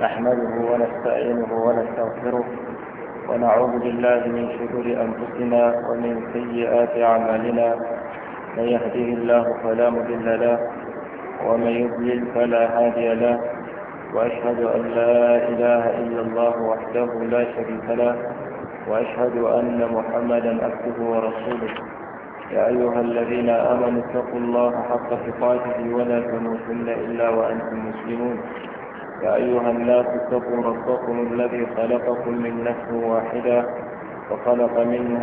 نحمده ونستعينه ونستغفره ونعوذ بالله من شرور أنفسنا ومن سيئات أعمالنا. من يهده الله فلا مضل له ومن يضلل فلا هادي له، وأشهد أن لا إله إلا الله وحده لا شريك له، وأشهد أن محمدا عبده ورسوله. يا أيها الذين آمنوا اتقوا الله حق تقاته ولا تموتن إلا وأنتم مسلمون. يا أيها الناس اتقوا ربكم الذي خلقكم من نفس واحدة وخلق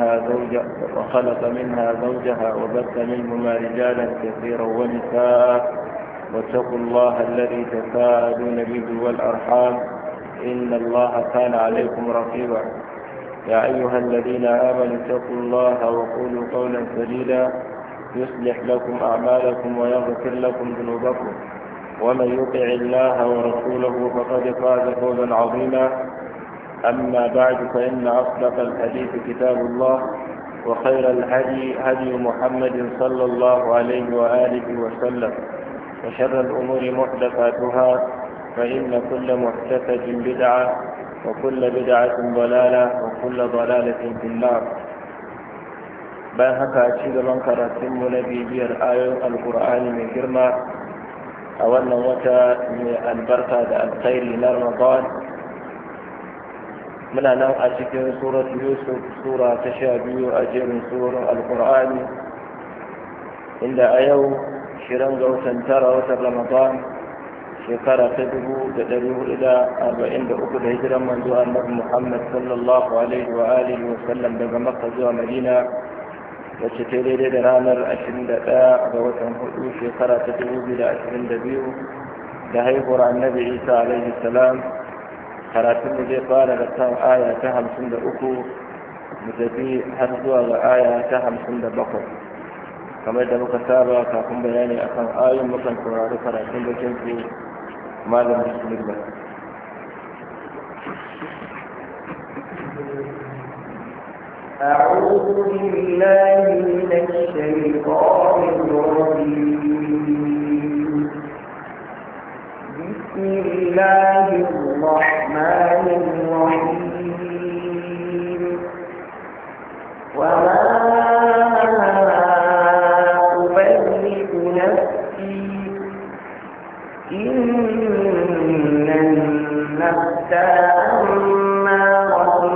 منها زوجها وبث منهما رجالا كثيرا ونساء، واتقوا الله الذي تساءلون به والأرحام إن الله كان عليكم رقيبا. يا أيها الذين آمنوا اتقوا الله وقولوا قولا سديدا يصلح لكم أعمالكم ويغفر لكم ذنوبكم، ومن يطع الله ورسوله فقد فاز فوزا عظيما. أما بعد، فإن أصدق الحديث كتاب الله، وخير الهدي هدي محمد صلى الله عليه وآله وسلم، وشر الأمور محدثاتها، فإن كل محدثة بدعة وكل بدعة ضلالة وكل ضلالة في النار. bayan haka ci gaban karatunmu na bibiyar ayoyin alkur'ani mai girma a wannan wata mai albarka da alkhairi na Ramadan, muna nan a cikin surat Yusuf, sura ta 12 a jerin surorin alkur'ani, inda a yau 20 ga watan tara watan Ramadan shekara ta 1443 da hijiran manzo annabi Muhammad sallallahu alaihi wa alihi wa sallam daga Makka zuwa Madina, wacce ta daidai da ranar 21 ga watan 4 shekara ta 2022 da haihuwar annabi Isa alaihi salam. Karatun da zai fara da kan aya ta 53 mu tafi har zuwa ga aya ta 57. kamar da muka saba, kafin bayani akan ayoyin mukan saurari karatun bakin su malam bismillah. أعوذ بالله من الشيطان الرجيم. بسم الله الرحمن الرحيم. وما أبرئ نفسي إن النفس أمارة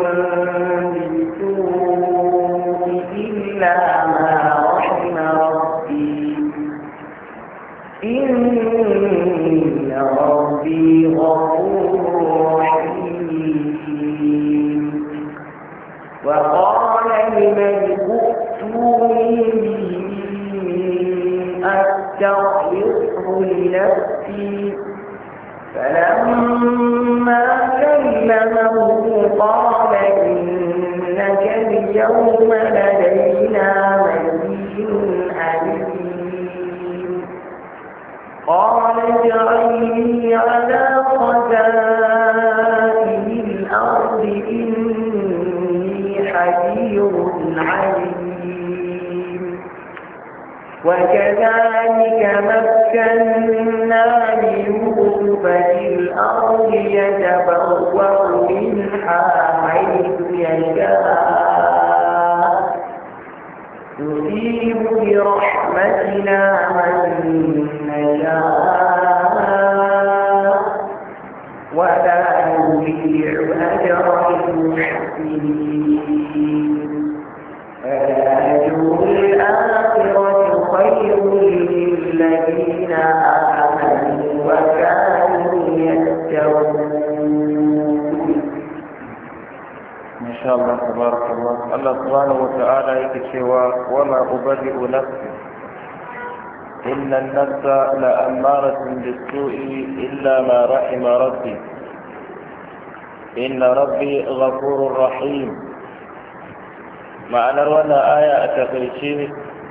بالسوء إلا ما رحم ربي إن ربي غفور رحيم. وقال الملك ائتوني به أستغفره لنفسي. فلما كلمه قال إنك اليوم لدينا مكين أمين. قال اجعلني على خزائن الأرض إني حفيظ عليم. وكذلك مكنا ليوسف في الأرض يتبوأ منها حيث يشاء نصيب برحمتنا من نشاء ولا نضيع أجر المحسنين. أجر الآخرة خير للذين آمنوا وكانوا يتقون. ما شاء الله تبارك الله. الله سبحانه وتعالى يكشوا وما أبرئ نفسي إن النفس لأمارة بالسوء إلا ما رحم ربي إن ربي غفور رحيم. ma'anar wannan aya a takaice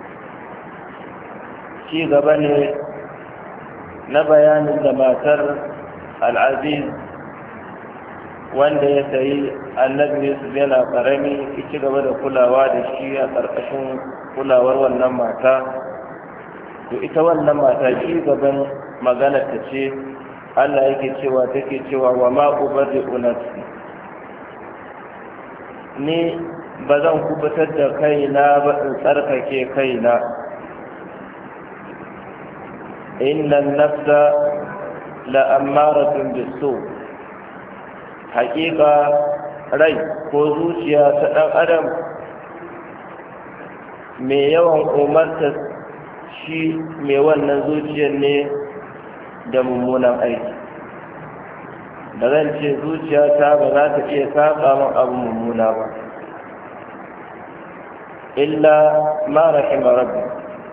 ci gaba ne na bayanin da matar al'aziz wanda ya sayi annabi Yusuf yana karami ci gaba da kulawa da shi a ƙarƙashin kulawar wannan mata. To ita wannan mata ci gaban maganar ta ce Allah yake cewa take cewa wa ma ubarri'u nafsi, ni ba zan kubutar da kaina ba in tsarkake kaina. Innan nafsa la'ammaratun bisu, haƙiƙa rai ko zuciya ta ɗan adam mai yawan umarta shi mai wannan zuciyar ne da mummunan aiki. da zan ce zuciyata ba za ta iya saƙa min abu mummuna ba, illa ma rahima rabbi,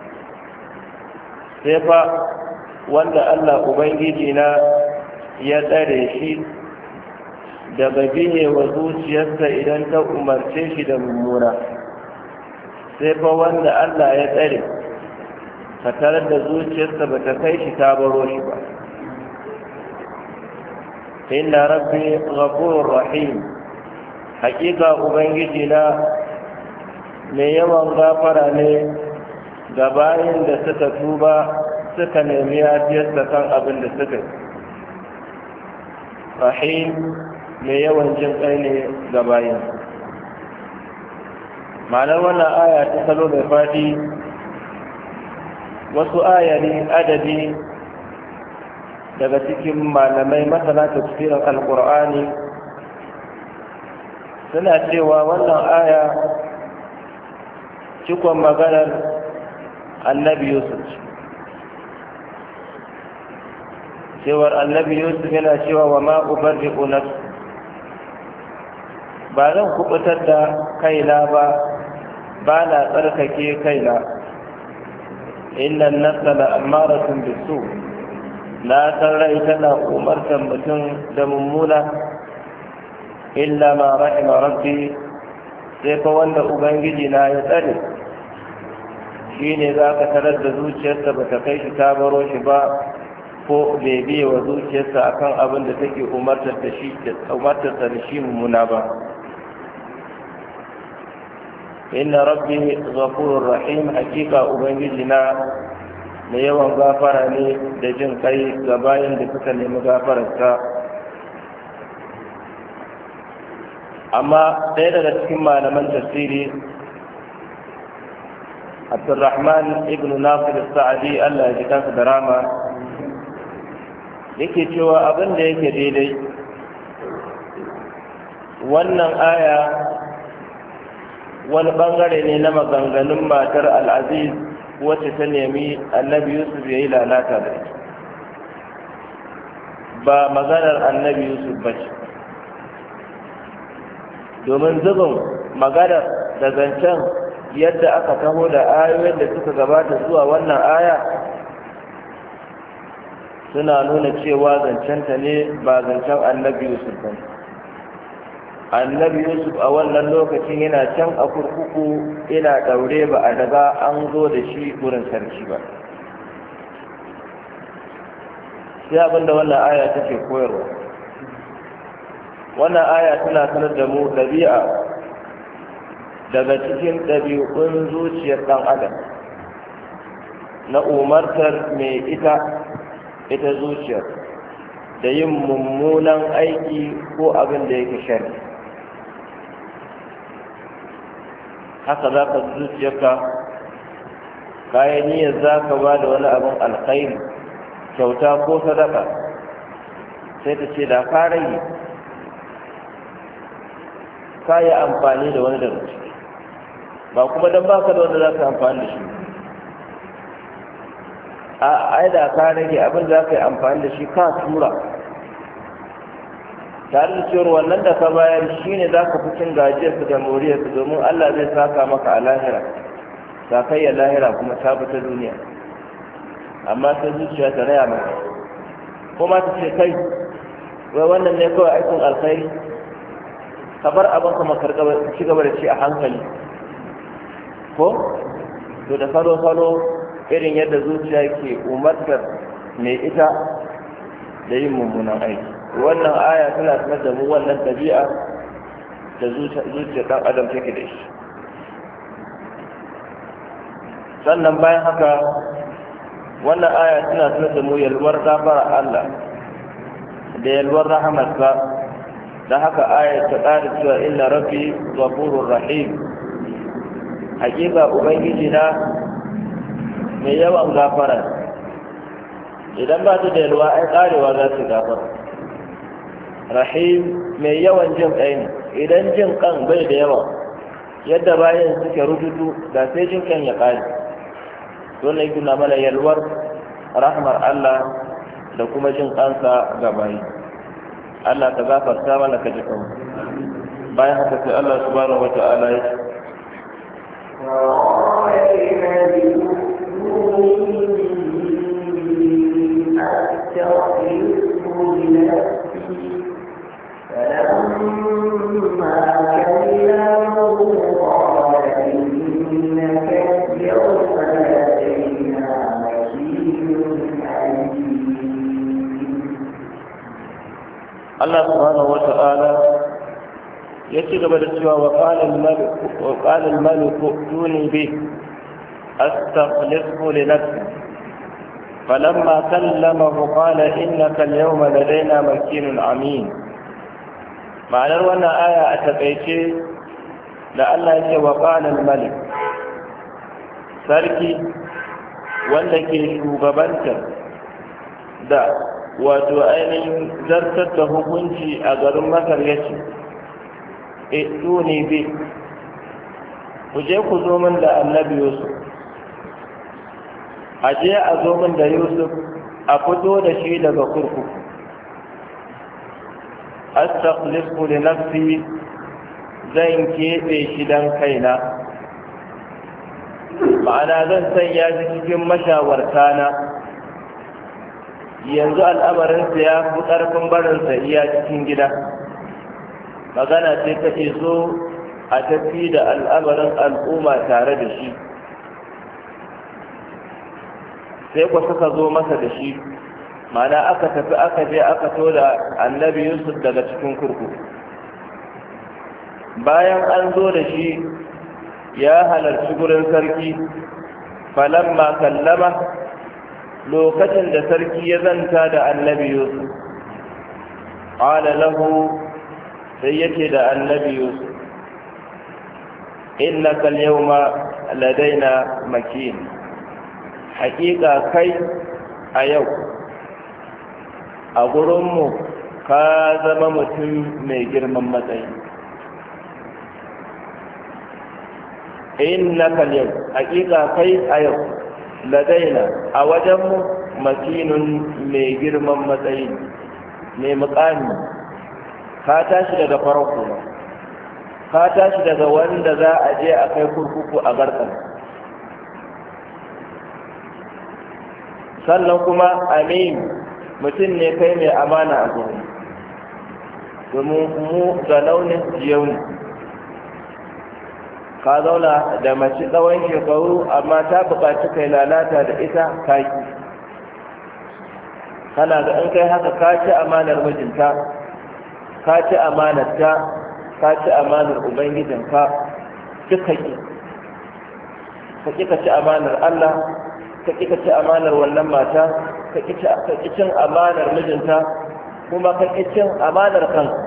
sai fa wanda Allah Ubangiji na ya tsare shi daga biye wa zuciyarsa idan ta umarce shi da mummuna, sai fa wanda Allah ya tsare ka tarar da zuciyarsa ba ta kai shi ta baro shi ba. Inna rabbi ghafurur rahim, haƙiƙa Ubangiji na mai yawan gafara ne ga bayin da suka tuba suka nemi yafiyarsa kan abin da suka yi. Rahim mai yawan jin ƙai ne ga bayin. Ma'anar wannan aya ta salo mai faɗi, wasu ayari adadi daga cikin malamai masana tafsirin alƙur'ani suna cewa wannan aya cikon maganar annabi Yusuf, cewar annabi Yusuf yana cewa wa ma ubarri'u nafsi, ba zan kubutar da kaina ba na tsarkake kaina. Innan nafsa la'ammaratun bisu, na san rai tana umartar mutum da mummuna, illa ma rahima rabbi, sai fa wanda Ubangiji na ya tsare shi ne za ka tarar da zuciyarsa ba ta kai shi ta baro shi ba, ko bai biye wa zuciyarsa akan abin da take umartarsa da shi mummuna ba. Inna rabbi ghafurur rahim, hakika Ubangiji na mai yawan gafara ne da jin kai ga bayan da suka nemi gafararsa. Amma ɗaya daga cikin malaman tafsiri, Abdurrahman ibn Nasir Sa'adi, Allah ya ji kansa da rama, yake cewa abin da yake daidai, wannan aya wani bangare ne na maganganun matar Al-Aziz wacce ta nemi annabi Yusuf ya yi lalata da ita, ba maganar annabi Yusuf ba ce. Domin zubin maganar da zancen yadda aka taho da ayoyin da suka gabata zuwa wannan aya suna nuna cewa zancenta ne ba zancen annabi Yusuf ba. Annabi Yusuf a wannan lokacin yana can a kurkuku, yana daure, ba a daga an zo da shi gurin sarki ba. Sai abinda wannan aya take koyarwa. Wannan aya tana sanar da mu ɗabi'a daga cikin ɗabi'un zuciyar ɗan adam na umartar mai ita zuciyar da yin mummunan aiki ko abin da yake shari. Haka za ka zuciyarka kayan niyyar za ka ba da wani abin alkhairi, kyauta ko sadaka, sai ta ce da ka rage ka yi amfani da wani daga ciki, ba kuma don ba ka da wanda za ka amfani da shi. Ai da ka rage abin da za ka yi amfani da shi ka tura, tare da cewar wannan da ka bayar shi ne za ka fi cin gajiyarsu da moriyarsu, domin Allah zai saka maka a lahira, sakayyar lahira kuma ta fi ta duniya. Amma sai zuciya ta raya maka, kuma ta ce kai wai wannan ne kawai aikin alkhairi, ka bar abin ka ci gaba da shi a hankali ko? To da salo irin yadda zuciya ke umartar mai ita da yin mummunan aiki. Wannan aya tana sanar da mu wannan ɗabi'a da zuciyar ɗan adam take da shi. Sannan bayan haka, wannan aya tana sanar da mu yalwar gafara Allah da yalwar rahamarsa. da haka ayat ta ƙara cewa inna rabbi ghafurur rahim, hakika ubangiji na mai yawan gafara. idan ba ta da yalwa ai ƙarewa za su gafara. rahim mai yawan jin ƙai ne. idan jin ƙan bai da yawa yadda bayan suke rududu da sai jin ƙan ya ƙare. dole yake na mana yalwar rahmar Allah da kuma jin ƙansa ga bayi. Allah ka gafarta mana ka ji kanmu. bayan haka sai Allah subhanahu wata'ala ya ce فلما كلمه قال إنك اليوم لدينا مكين أمين. Allah subhanahu wata'ala ya ci gaba da cewa wa qala al-malik tuni bi astaghfiru li nafsi falamma kallamahu qala innaka al-yawma ladaina makinun amin. ma'anar wannan aya a takaice da Allah ya ce wa qala al-malik, sarki wanda ke shugabantar da wato ainihin zartar da hukunci a garin Masar ya ce tuni bi, ku je ku zo min da annabi Yusuf, a je a zo min da Yusuf a fito da shi daga kurkuku. astaghfiru li nafsi, zan keɓe shi dan kaina, ma'ana zan sanya shi cikin mashawarta na. yanzu al'amarinsa ya fi ƙarfin barinsa iya cikin gida. magana ce ta iso a tafi da al'amarin al'umma tare da shi. sai ku suka zo masa da shi, mana aka tafi aka je aka to da annabi Yusuf daga cikin kurkuku. bayan an zo da shi ya halarci gurin sarki. falamma kallama, lokacin da sarki ya zanta da annabi Yusuf, qala lahu, sai yake da annabi Yusuf, innaka al-yawma ladaina makin, haƙiƙa kai a yau a gurinmu ka zama mutum mai girman matsayi. innaka al-yawm, haƙiƙa kai a yau ladaina a wajenmu makinun mai girman matsayi, mai muƙami. ka tashi daga farko, ka tashi daga wanda za a je a kai kurkuku a garkan. sannan kuma amin, mutum ne kai mai amana a gurin, domin mu ga launin jiyau ne. ka zauna da mace tsawon shekaru amma ta buƙaci kai lalata da ita kaki. kana ga in kai haka ka ci amanar mijinta, ka ci amanarta, ka ci amanar ubangijinka, duka ki ka ci amanar Allah, ka ki ka ci amanar wannan mata, ka ki cin amanar mijinta, kuma ka ki cin amanar kanka.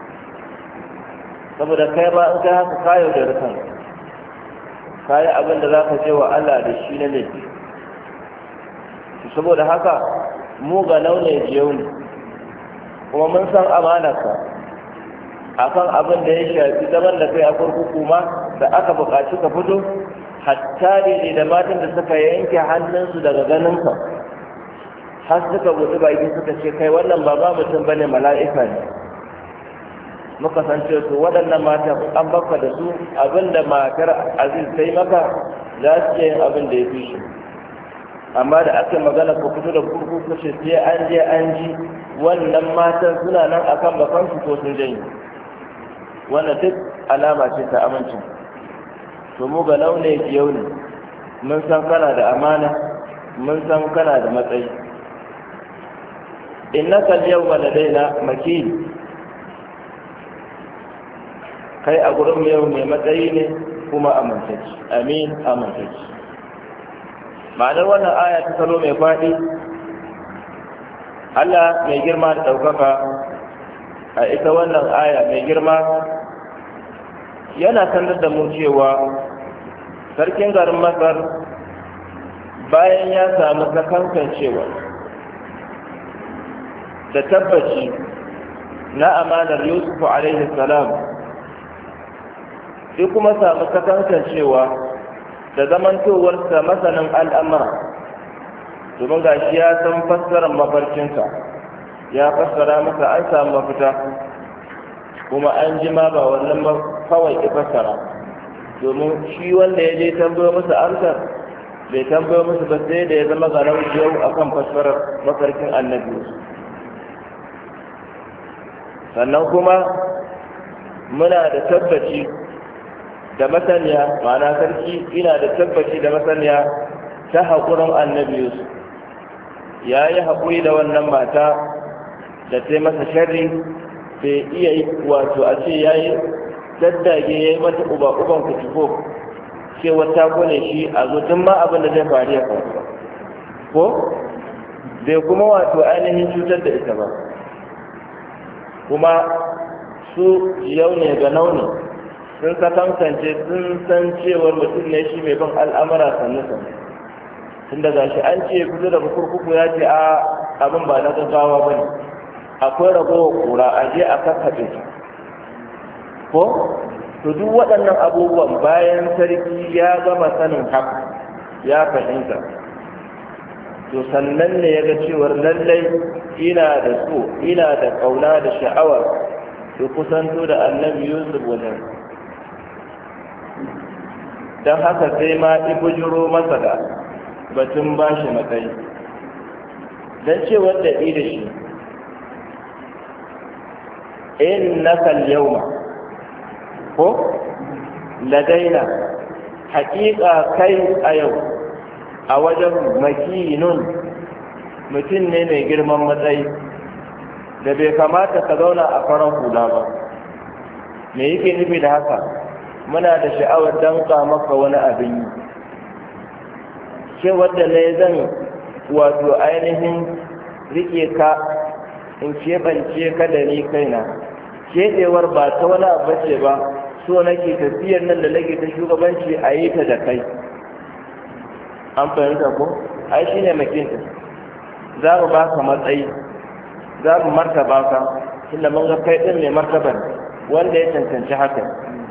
saboda kai ma in kai haka ka yaudari kanka, ka yi abin da za ka je wa Allah da shi na laifi. saboda haka mu ga launin jiyau ne, kuma mun san amanarka akan abin da ya shafi zaman da kai a kurkuku ma da aka buƙaci ka fito, hatta ne da matan da suka yanke hannunsu daga ganinka har suka gudu baki suka ce kai wannan ba mutum bane, mala'ika ne. muka san ce su waɗannan matan an baka da su abinda matar Aziz sai maka za su yin abin da ya fi shi. amma da aka magana ko fito da kurkuku ce sai an je an ji wannan matan suna nan akan bakansu ko sun janye. wannan duk alama ce ta amincin. to mu ga laune yau ne, mun san kana da amana, mun san kana da matsayi. innaka al-yawma ladaina makin, kai a gurin yau mai matsayi ne kuma amintacci. amin, amintacci. ma'anar wannan aya ta salo mai faɗi Allah mai girma da ɗaukaka a ita wannan aya mai girma yana sanar da mu cewa sarkin garin Masar bayan ya samu sakankancewa da tabbaci na amanar Yusuf alaihi salam, sai kuma samu sakankancewa da zamantowarsa masanin al'amura, domin ga shi ya san fassarar mafarkinsa, ya fassara masa an samu mafita, kuma an jima ba wannan kawai ya fassara, domin shi wanda ya je tambayo masa amsar bai tambayo masa ba sai da ya zama garau yau akan fassarar mafarkin annabi. Sannan kuma muna da tabbaci da masaniya, ma'ana sarki ina da tabbaci da masaniya ta haƙurin annabi Yusuf. Ya yi haƙuri da wannan mata da ta masa sharri, bai iya yi wato a ce ya yi daddage ya yi mata uban kutufo cewa ta kone shi a zutun ma abin da zai faru ya faru ba, ko bai kuma wato ainihin cutar da ita ba. Kuma su yau ne ga nauni sun sakankance sun san cewar mutum ne shi mai bin al'amura sannu-sannu, tun daga shi an ce fito daga kurkuku ya ce a abin ba na gaggawa ba ne, akwai ragowar kura a je a kakkaɓe ko to duk waɗannan abubuwan bayan sarki ya gama sanin haka ya fahimta, to sannan ne ya ga cewar lallai ina da so, ina da ƙauna da sha'awar su kusanto da annabi Yusuf wajen. Don haka sai ma ibujiro masa da batun bashi matsayi, don cewar da da shi in nakal yauma ko ladaina, haƙiƙa kai a yau a wajen makinun mutum ne mai girman matsayi da bai kamata ka zauna a farar hula ba. Me yake nufi da haka? Muna da sha'awar danka maka wani abin yi, ce wadda ne zan wato ainihin rike ka in keɓance ka da ni kaina. Keɓewar ba ta wani abu ce ba, so nake tafiyar nan da nake ta shugabanci a yi ta da kai. An fahimta ko? Ai shi ne makinta. Za mu ba ka matsayi, za mu martaba ka, inda mun ga kai ɗin mai martabar wanda ya cancanci haka.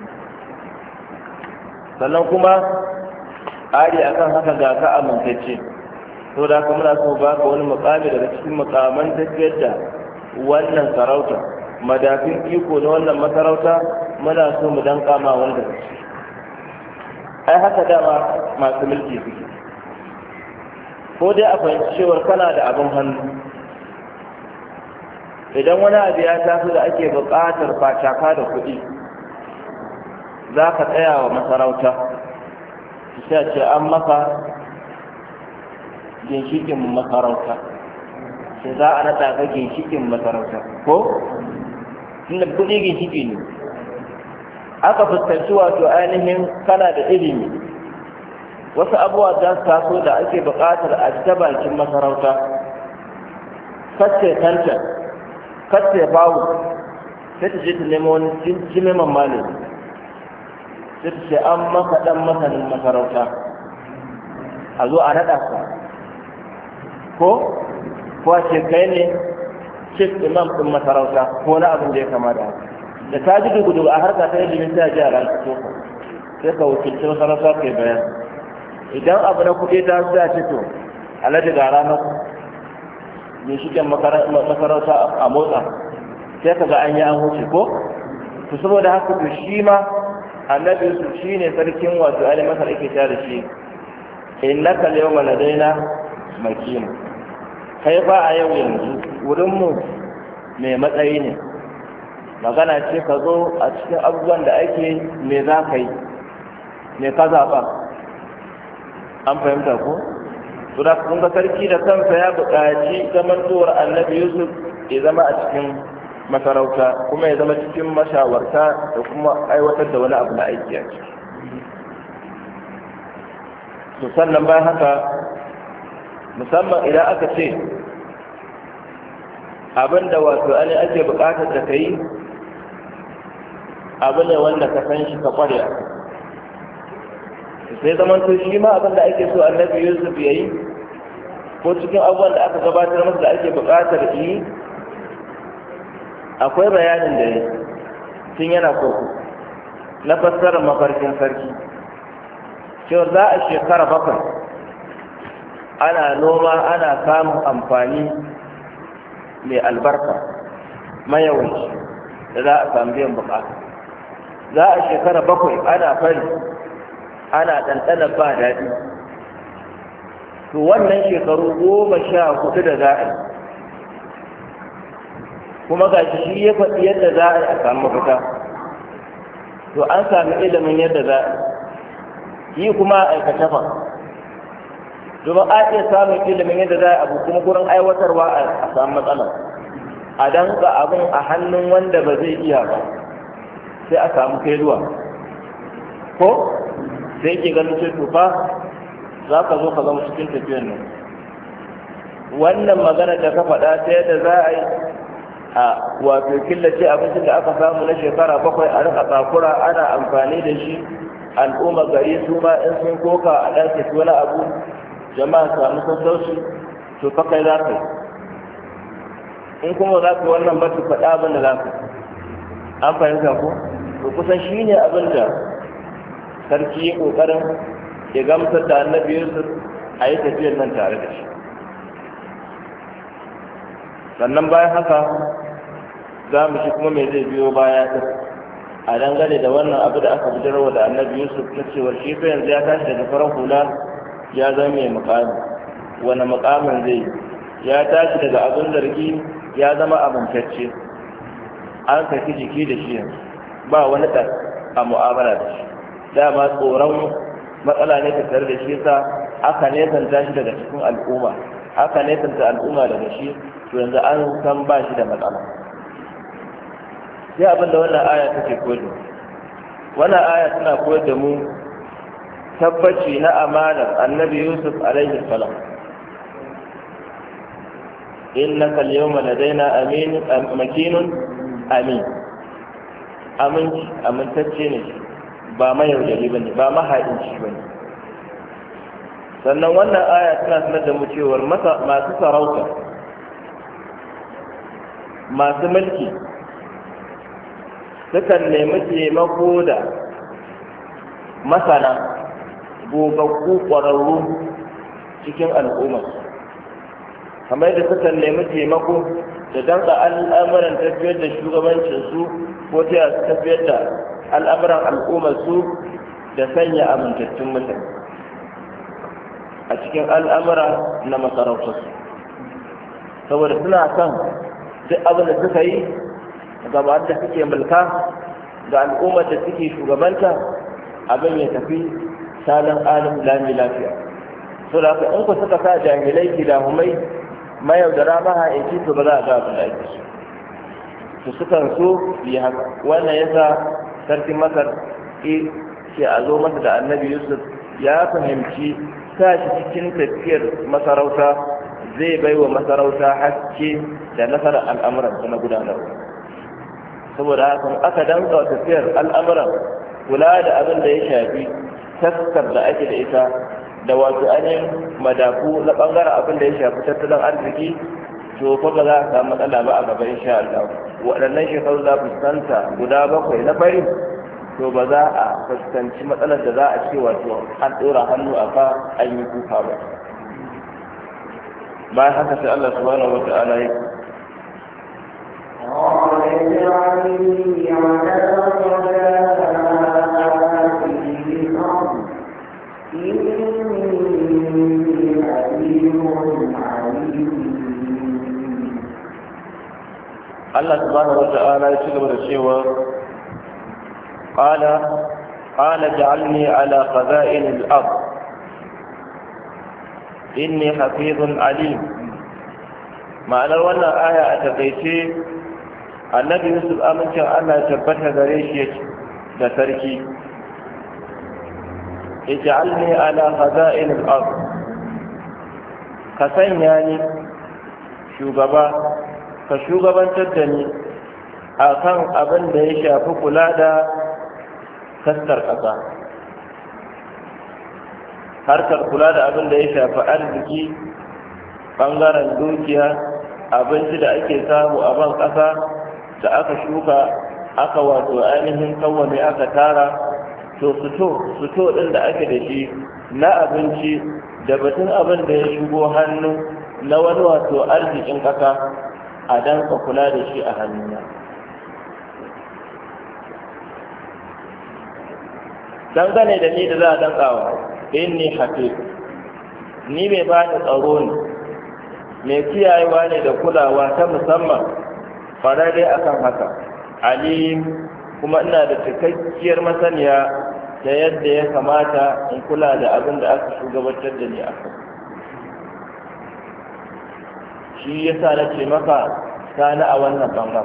Sannan kuma ari akan haka ga ka amintacce, to da haka muna so ba ka wani mukami daga cikin mukaman tafiyar da wannan sarauta, madafin iko na wannan masarauta muna so mu danka ma wani daga ciki. Ai haka dama masu mulki suke, ko dai a fahimci cewar kana da abin hannu, idan wani abu ya tafi da ake buƙatar facaka da kuɗi za ka tsaya wa masarauta, sai ce an maka ginshikin masarauta, sai za a naɗa ka ginshikin masarauta ko? inda kuɗi ginshiki ne. Aka fuskanci wato ainihin kana da ilimi, wasu abubuwa za su taso da ake buƙatar a ta bakin masarauta, kacce tantan kacce bawu, sai ta je ta nemo wani jimeman malami, sai ta ce an maka ɗan masanin masarauta, a zo a naɗa ka ko a ce kai ne chief imam ɗin masarauta ko na abin da ya kama da haka. Da ta ji dugu a harka ta ilimin ta ji a ran ka sai ka wakilci masarauta kai bayan. Idan abu na kuɗi ta su ce to alhaji ga ranar ginshiƙin masarauta a motsa, sai ka ga an yi an huce ko? To saboda haka to shi ma annabi su shi ne sarkin wato ali masar ake ta da shi, innaka al-yawma ladaina makin, kai ba a yau yanzu wurinmu mai matsayi ne. Magana ce ka zo a cikin abubuwan da ake me za ka yi, me ka zaɓa. An fahimta ko? To da kun ga sarki da kansa ya buƙaci zamantowar annabi Yusuf ya zama a cikin masarauta, kuma ya zama cikin mashawarta da kuma aiwatar da wani abu na aiki a ciki. To sannan bayan haka, musamman idan aka ce abinda wato ani ake buƙatar da kai abu ne wanda ka san shi ka ƙware a sai zaman to shi ma abinda ake so annabi Yusuf ya yi ko cikin abubuwan da aka gabatar masa da ake buƙatar yi akwai bayanin da ya tun yana koko na fassarar mafarkin sarki cewa za a shekara 7 ana noma ana samun amfani mai albarka mayawanci da za a samu biyan bukata. Za a shekara 7 ana fari ana ɗanɗana ba daɗi. To wannan shekaru 14 da za a yi kuma ga shi ya faɗi yadda za a yi a samu mafita. To an sami ilimin yadda za a yi kuma a aikata fa. Domin a iya samun ilimin yadda za a abu kuma gurin aiwatarwa a samu matsala. A danka abin a hannun wanda ba zai iya ba sai a samu kailuwa. Ko sai ke ganin ce tufa za ka zo ka zama cikin tafiyan nan. Wannan magana da ka faɗa ta yadda za a yi a wato killace abincin da aka samu na shekara 7 a rika tsakura ana amfani da shi al'umma gari su ma in sun koka a ɗan tafi wani abu jama'a samu sassauci to fa kai za ka yi in kuma za ka wannan ba su faɗa abin da za ka an fahimta ko to kusan shi ne abin da sarki ya ƙoƙarin ya gamsar da annabi Yusuf a yi tafiyar nan tare da shi. Sannan bayan haka za mu shi kuma mai zai biyo baya ta a dangane da wannan abu da aka bidarwa da annabi Yusuf na cewar shi fa yanzu ya tashi daga farar hula ya zama mai mukami. Wani mukamin zai ya tashi daga abin zargi ya zama amintacce an saki jiki da shi yanzu ba wani ɗan a mu'amala da shi dama tsoron matsala ne ta tare da shi sa aka nesanta shi daga cikin al'umma aka nesanta al'umma daga shi to yanzu an san ba shi da matsala. Sai abinda wannan aya take koyar da wannan aya tana koyar da mu tabbaci na amanar annabi Yusuf alaihi salam. Innaka al-yawma ladaina makinun amin. Amintacce ne ba mayaudari ba ne ba mahaɗinci ba ne. Sannan wannan aya tana sanar da mu cewar masu sarauta masu mulki sukan nemi taimako da masana gogaggu ƙwararru cikin al'umma kamar yadda sukan nemi taimako da danka al'amuran tafiyar da shugabancinsu ko ta su tafiyar da al'amuran al'ummarsu da sanya amintattun mutane a cikin al'amura na masarautarsu saboda suna son duk abin da suka yi gaba da suke mulka ga al'ummar da suke shugabanta abin ya tafi salon alim lami lafiya. So da haka in ku suka sa jahilai kidahumai mayaudara mahaici to ba za a ga abin da ake su sukan so yi haka. Wannan yasa sarkin Masar ke a zo masa da annabi Yusuf ya fahimci sa shi cikin tafiyar masarauta zai bai wa masarauta haske da nasarar al'amuran na gudanarwa. Saboda haka aka danka tafiyar al'amuran kula da abin da ya shafi taskar da ake da ita da wato ainihin madafu na ɓangaren abin da ya shafi tattalin arziki to fa ba za a samu matsala ba a gaba insha Allah. Waɗannan shekaru za fuskanta guda 7 na fari to ba za a fuskanci matsalar da za a ce wato an ɗora hannu a ka an yi kuka ba. bayan haka sai Allah subhanahu wata'ala ya Allah subhanahu wata'ala ya ci gaba da cewa قال اجعلني على خزائن الأرض إني حفيظ عليم. ma'anar wannan aya a takaice annabi Yusuf amincin Allah ya tabbata gare shi da sarki ij'alni ala khaza'in al-ard ka sanya ni shugaba ka shugabantar da ni a kan abin da ya shafi kula da taskar ƙasa, harkar kula da abin da ya shafi arziki, ɓangaren dukiya, abinci da ake samu a ban ƙasa da aka shuka aka wato ainihin kawwame aka tara, to fito ɗin da ake da shi na abinci da batun abin da ya shigo hannu na wani wato arzikin ƙasa a danka kula da shi a hannuna. Dangane da ni da za a dankawa, inni hafiz, ni mai ba da tsaro ne, mai kiyayewa ne da kulawa ta musamman, farare akan haka, alim, kuma ina da cikakkiyar masaniya da yadda ya kamata in kula da abin da aka shugabantar da ni a kai. Shi ya sa na ce maka sani a wannan bangar.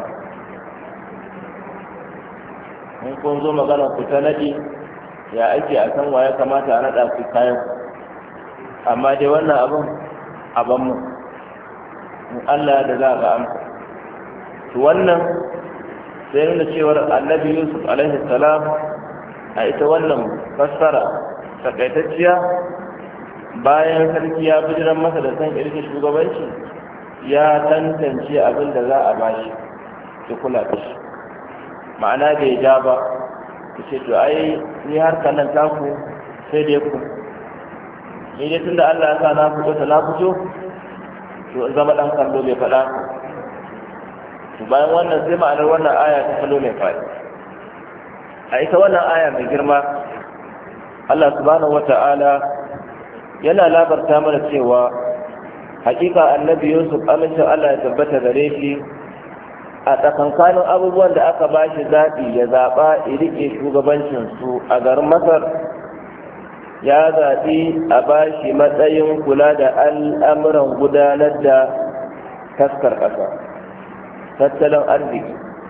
In kun zo magana ku ta naɗi ya ake a san wa ya kamata a naɗa ku kayan, amma dai wannan abin abanmu in Allah da za a ga amsa. To wannan sai nuna cewar annabi Yusuf alaihi salam a ita wannan fassara takaitacciya, bayan sarki ya bijiran masa da san irin shugabanci, ya tantance abin da za a bashi da kula da shi. Ma'ana bai ja ba ce to ai ni harkar nan taku sai dai ku, ni dai tunda Allah ya sa na fito to zama dan kallo bai faɗa. To bayan wannan sai ma'anar wannan aya ta kallo mai faɗi. A ita wannan aya mai girma, Allah subhanahu wata'ala yana labarta mana cewa hakika annabi Yusuf amincin Allah ya tabbata gare shi, a tsakankanin abubuwan da aka ba shi zaɓi ya zaɓa riƙe shugabancinsu a garin Masar, ya zaɓi a ba shi matsayin kula da al'amuran gudanar da taskar ƙasa, tattalin arziki.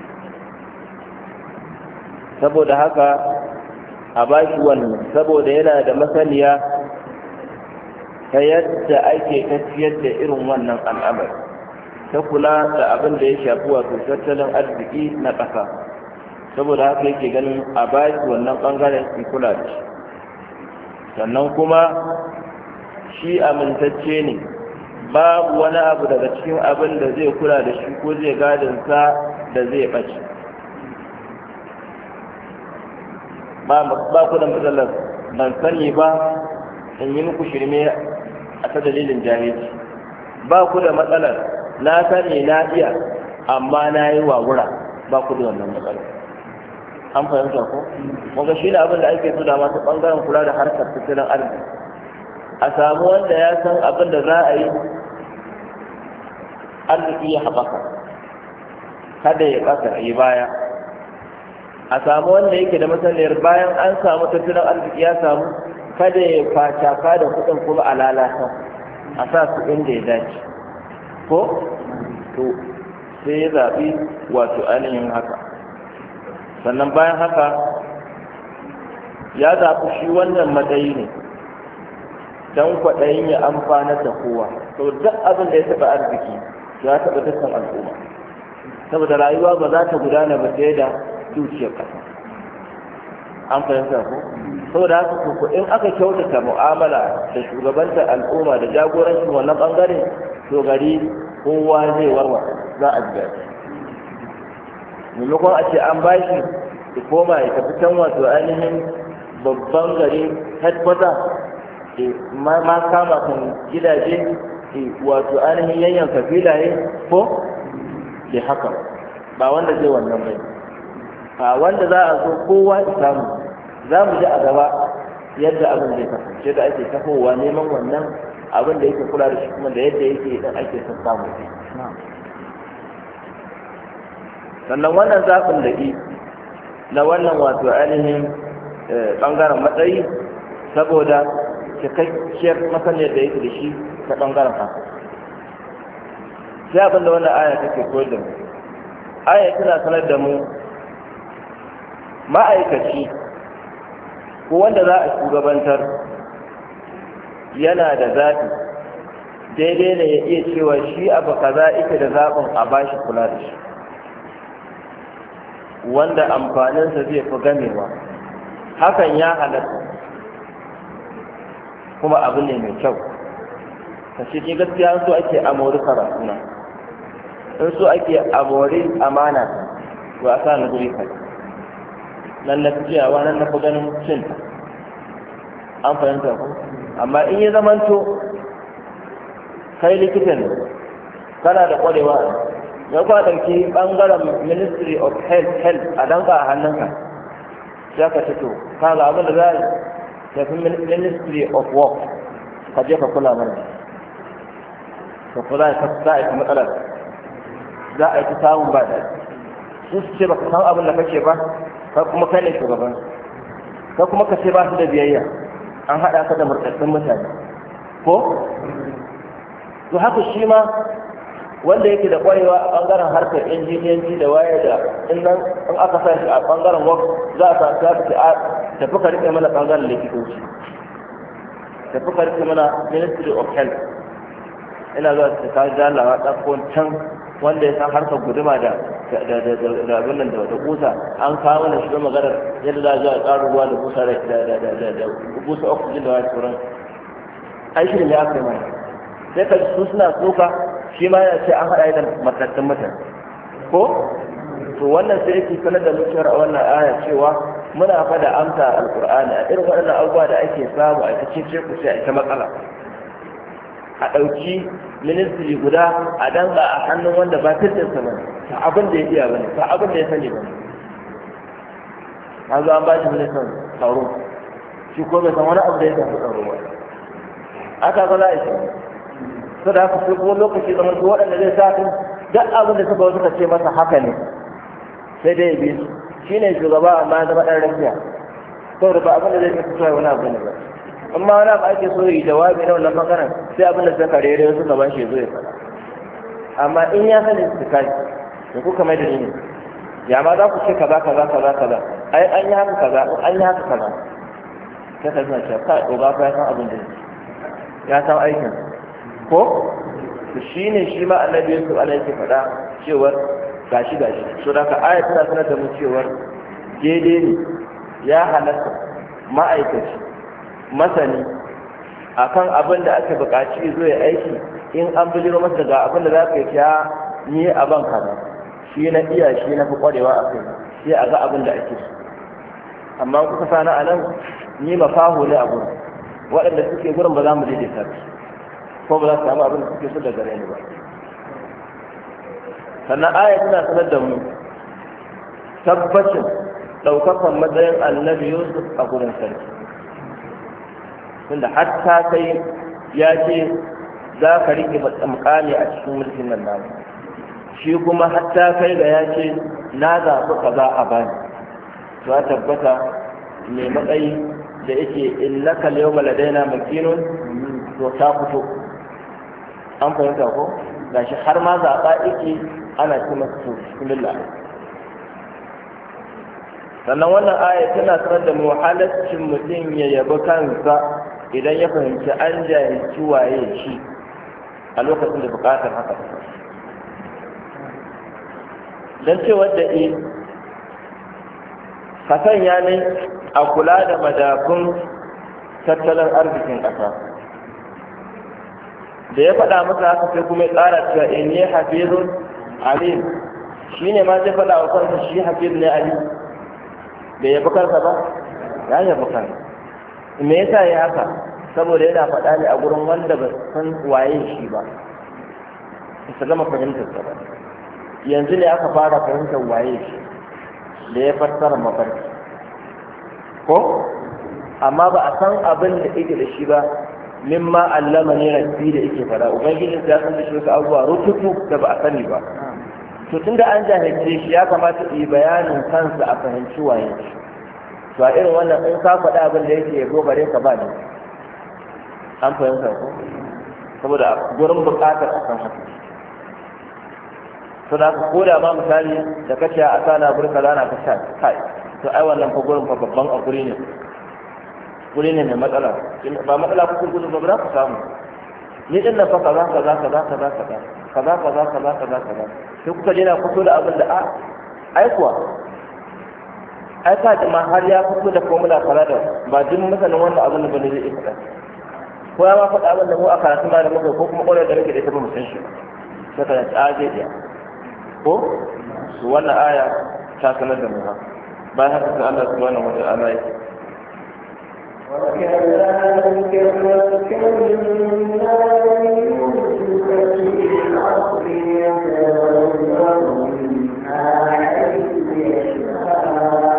Saboda haka a ba shi wannan, saboda yana da masaniya ta yadda ake tafiyar da irin wannan al'amari, ta kula da abin da ya shafi wato tattalin arziki na ƙasa. Saboda haka yake ganin a ba shi wannan ɓangaren su kula da shi. Sannan kuma shi amintacce ne, babu wani abu daga cikin abin da zai kula da shi ko zai gadinsa da zai ɓace. Ba ku da matsalar ban sani ba in yi muku shirme a ta dalilin jahilci, ba ku da matsalar na sani na iya amma na yi wawura, ba ku da wannan matsalar. An fahimta ko? Wanda shi ne abin da ake so da masu ɓangaren kula da harkar tattalin arziki, a samu wanda ya san abin da za a yi arziki ya haɓaka, kada ya ƙasa yi baya. A samu wanda yake da masaniyar bayan an samu tattalin arziki ya samu, kada ya facaka da kuɗin kuma a lalata, a sa su inda ya dace ko? To sai ya zaɓi wato ainihin haka. Sannan bayan haka ya zaɓi shi wannan matsayi ne don kwaɗayin ya amfana da kowa. To duk abin da ya taɓa arziki ya taɓa dukkan al'umma, saboda rayuwa ba za ta gudana ba sai da dukiyar ƙasa. An fahimta ko? Saboda haka ko in aka kyautata mu'amala da shugabantar al'umma da jagorancin wannan ɓangare, to gari kowa zai warwa, za a jiya. Maimakon a ce an bashi ya koma ya tafi can wato ainihin babban gari headquarter, ma kama kan gidaje wato ainihin yanyanka filaye ko da haka, ba wanda zai wannan bai. A wanda za a zo kowa ya samu, za mu ji a gaba yadda abin zai kasance da ake tafowa neman wannan abin da yake kula da shi kuma da yadda yake idan ake son samu. Sannan wannan zaɓin da na wannan wato ainihin ɓangaren matsayi, saboda cikakkiyar masaniyar da yake da shi ta ɓangaren haka. Sai abin da wannan aya take koyar da mu, aya tana sanar da mu ma'aikaci ko wanda za a shugabantar yana da zaɓi daidai ne ya iya cewa shi abu kaza ita da zaɓin a bashi kula da shi wanda amfaninsa zai fi gamewa. Hakan ya halatta kuma abu ne mai kyau. Ka ce ke gaskiya so ake amori karatuna, in so ake amori amana to a sa na guri kai nan na fiyawa nan na fi ganin cin. An fahimta ku? Amma in ya zamanto kai likitan kana da ƙwarewa ya kwa ɗauki ɓangaren ministry of health a danka a hannunka ya ka fito ka ga abin da za a tafi ministry of work ka je ka kula mana ka kula za a yi matsalar za a yi ta samun ba da su ce ba ka san abin da kake ba ka kuma kai ne shugaban ka kuma ka ce ba su da biyayya an haɗa ka da murtattun mutane ko to haka shi ma wanda yake da kwarewa a bangaren harkar injiniyanci da waye da in aka sa shi a bangaren work za a sa ta tafi ka rike mana bangaren likitoci, tafi ka rike mana ministry of health. Ina zuwa ta kawo jalawa ɗakkon can wanda ya san harkar guduma da abin nan da kusa an kawo mana shiga maganar yadda za a zuwa ƙarin ruwa da kusa da kusa oxygen da wani sauran ai shi ne ya kai mai sai ka su suna tsoka shi ma yana ce an haɗa da matattun mutane ko to wannan sai yake sanar da mutuwar a wannan aya cewa muna fada amsa alqur'ani a irin waɗannan abubuwa da ake samu a cikin ku sai a ta matsala a ɗauki ministry guda a danga a hannun wanda ba tattalin ba ta abin da ya iya bane ta abin da ya sani bane an zo an ba shi ministan tsaro shi ko bai san wani abu da ya tafi tsaro ba aka ga za a yi so da haka sai kuma lokaci zama su waɗanda zai sa ɗin duk abin da suka wasu ka ce masa haka ne sai dai ya bi su shi ne shugaba amma ya zama ɗan rafiya saboda ba abin da zai fi wani abu ne ba amma wani abu ake so yi jawabi na wannan bangaren sai abin da suka rere su gaban shi zo ya faɗa amma in ya sani su kai da kuka mai da ni ya ma za ku ce kaza ai an yi haka kaza an yi haka kaza sai ka zina cewa kai oga fa ya san abin da ya san aikin ko to shine shi ma annabi Yusuf alaihi yake faɗa cewa gashi so da ka aya tana sanar da mu cewa daidai ne ya halatta ma'aikaci masani akan abin da aka buƙaci zo ya aiki in an bijiro masa daga abin da za ka yi ya ni a ban kaza shi na iya shi na fi ƙwarewa a kai sai a ga abin da ake so amma kuka sana a nan ni mafaho ne a gurin waɗanda suke gurin ba za mu daidaita su ko ba za su samu abin da suke so daga gare ni ba sannan aya tana sanar da mu tabbacin ɗaukakan matsayin annabi Yusuf a gurin sarki tunda hatta kai ya ce za ka rike mukami a cikin mulkin nan namu shi kuma hatta kai ga ya ce na zaɓi kaza a bani to ya tabbata mai matsayi da yake innaka al-yawma ladaina makinun to ta fito an fahimta ko gashi har ma zaɓa yake ana ce masa to bismillah sannan wannan aya tana sanar da mu halaccin mutum ya yabi kansa idan ya fahimci an jahilci waye shi a lokacin da bukatar haka don cewa da ka sanya ne a kula da madafun tattalin arzikin ƙasa da ya faɗa masa haka sai kuma ya ƙara cewa in ne hafizun alim shi ne ma zai faɗa wa kansa shi hafiz ne alim bai yabi kansa ba ya yabi kansa me yasa ya haka saboda yana faɗa ne a gurin wanda ba san waye shi ba su gama fahimtar sa ba yanzu ne aka fara fahimtar waye shi da ya fassara mafarki ko amma ba a san abin da yake da shi ba mimma allama ne rabbi da yake fara ubangijin ya san da shi wasu abubuwa rututu da ba a sani ba to tunda an jahilce shi ya kamata yi bayanin kansa a fahimci waye shi to a irin wannan in ka faɗa abin da yake yabo bare ka ba ne an fahimta ko saboda gurin buƙatar a san haka to da ko da ma misali da kace a sana gurin kaza na ka sha kai to ai wannan fa gurin fa babban a guri ne mai matsala ba matsala ku gudu ba za ku samu ni din nan fa kaza sai kuka je na fito da abin da ai kuwa ai ka ji ma har ya fito da formula kaza da ba duk masanin wannan abin da bane zai faɗa ko ya ma faɗa abin da mu a karatu ma da muka ko kuma ƙwarar da nake da ita ba mu san shi ba sai ka tsaje ya ko su wannan aya ta sanar da mu ba bayan haka sai Allah subhanahu wa ta'ala ya وكذلك مكنا ليوسف في الأرض يتبوأ منها حيث يشاء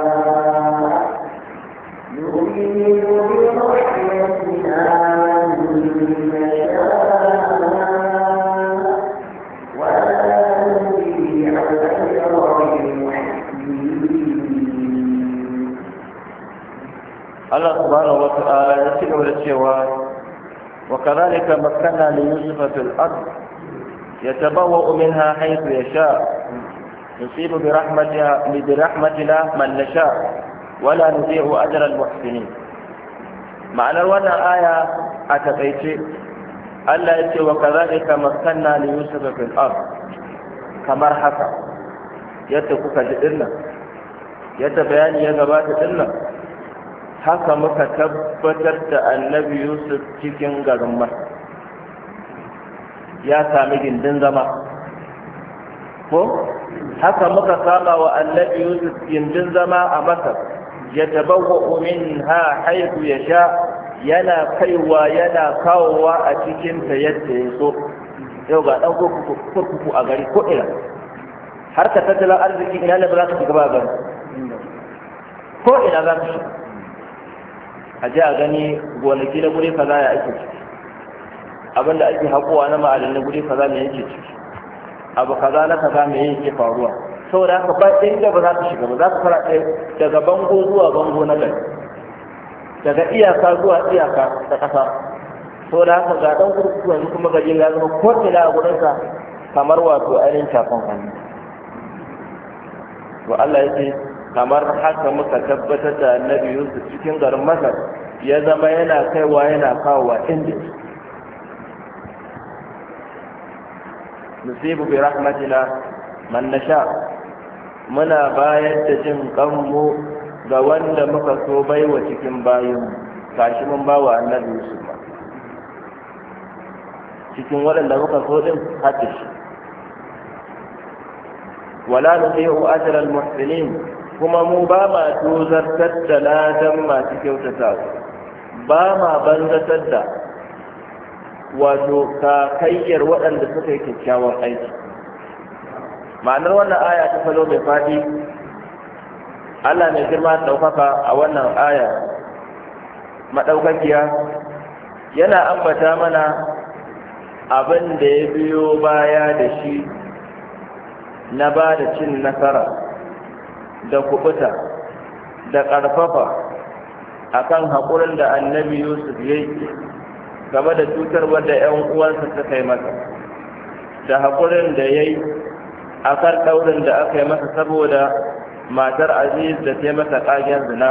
يريد برحمتنا من يشاء ولا نضيع أجر المحسنين. Allah subhanahu wa ta'ala ya ci gaba da cewa wa kadhalika makkanna li yusufa fil ard yatabawwa'u minha haythu yasha nusibu bi rahmatina man nasha wa la nudhi'u ajra al muhsinin. ma'anar wannan aya a takaice Allah ya ce wa kadhalika makkanna li yusufa fil ard kamar haka yadda kuka ji dinnan yadda bayani ya gabata dinnan haka muka tabbatar da annabi Yusuf cikin garin Masar ya sami gindin zama ko haka muka saba wa annabi Yusuf gindin zama a Masar ya tabawwa'u minha haythu yasha yana kaiwa yana kawowa a cikin ta yadda ya so yau ga dan kurkuku a gari ko ina har ka tattalin arziki ina ne ba za ka shiga ba gari ko ina za ka shiga a je a gani gonaki na guri kaza ya ake ciki abinda ake haƙowa na ma'adin na guri kaza me yake ciki abu kaza na kaza me yake faruwa saboda haka ba inda ba za ka shiga ba za ka fara ɗaya daga bango zuwa bango na gari daga iyaka zuwa iyaka ta ƙasa saboda haka ga ɗan kurkuku yanzu kuma gari ya zama ko ina a gurinsa kamar wato ainihin shafan hannu to Allah ya ce kamar haka muka tabbatar da annabi Yusuf cikin garin Masar ya zama yana kaiwa yana kawowa inda nusibu bi rahmatina man nasha muna bayar da jin kanmu ga wanda muka so baiwa cikin bayin kashi mun bawa annabi Yusuf cikin waɗanda muka so din hatta shi wala nudhi'u ajra al-muhsinin kuma mu ba ma tozartar da ladan masu kyautata ba ma banzatar da wato kakayyar waɗanda suka yi kyakkyawan aiki. Ma'anar wannan aya ta falo mai faɗi, Allah mai girma ɗaukaka a wannan aya maɗaukakiya yana ambata mana abin da ya biyo baya da shi na ba da cin nasara da kubuta da ƙarfafa akan haƙurin da annabi Yusuf ya yi game da cutarwar da 'yan uwansa suka yi masa da haƙurin da ya yi a kan ɗaurin da aka yi masa saboda matar Aziz da ta masa ƙagen zina.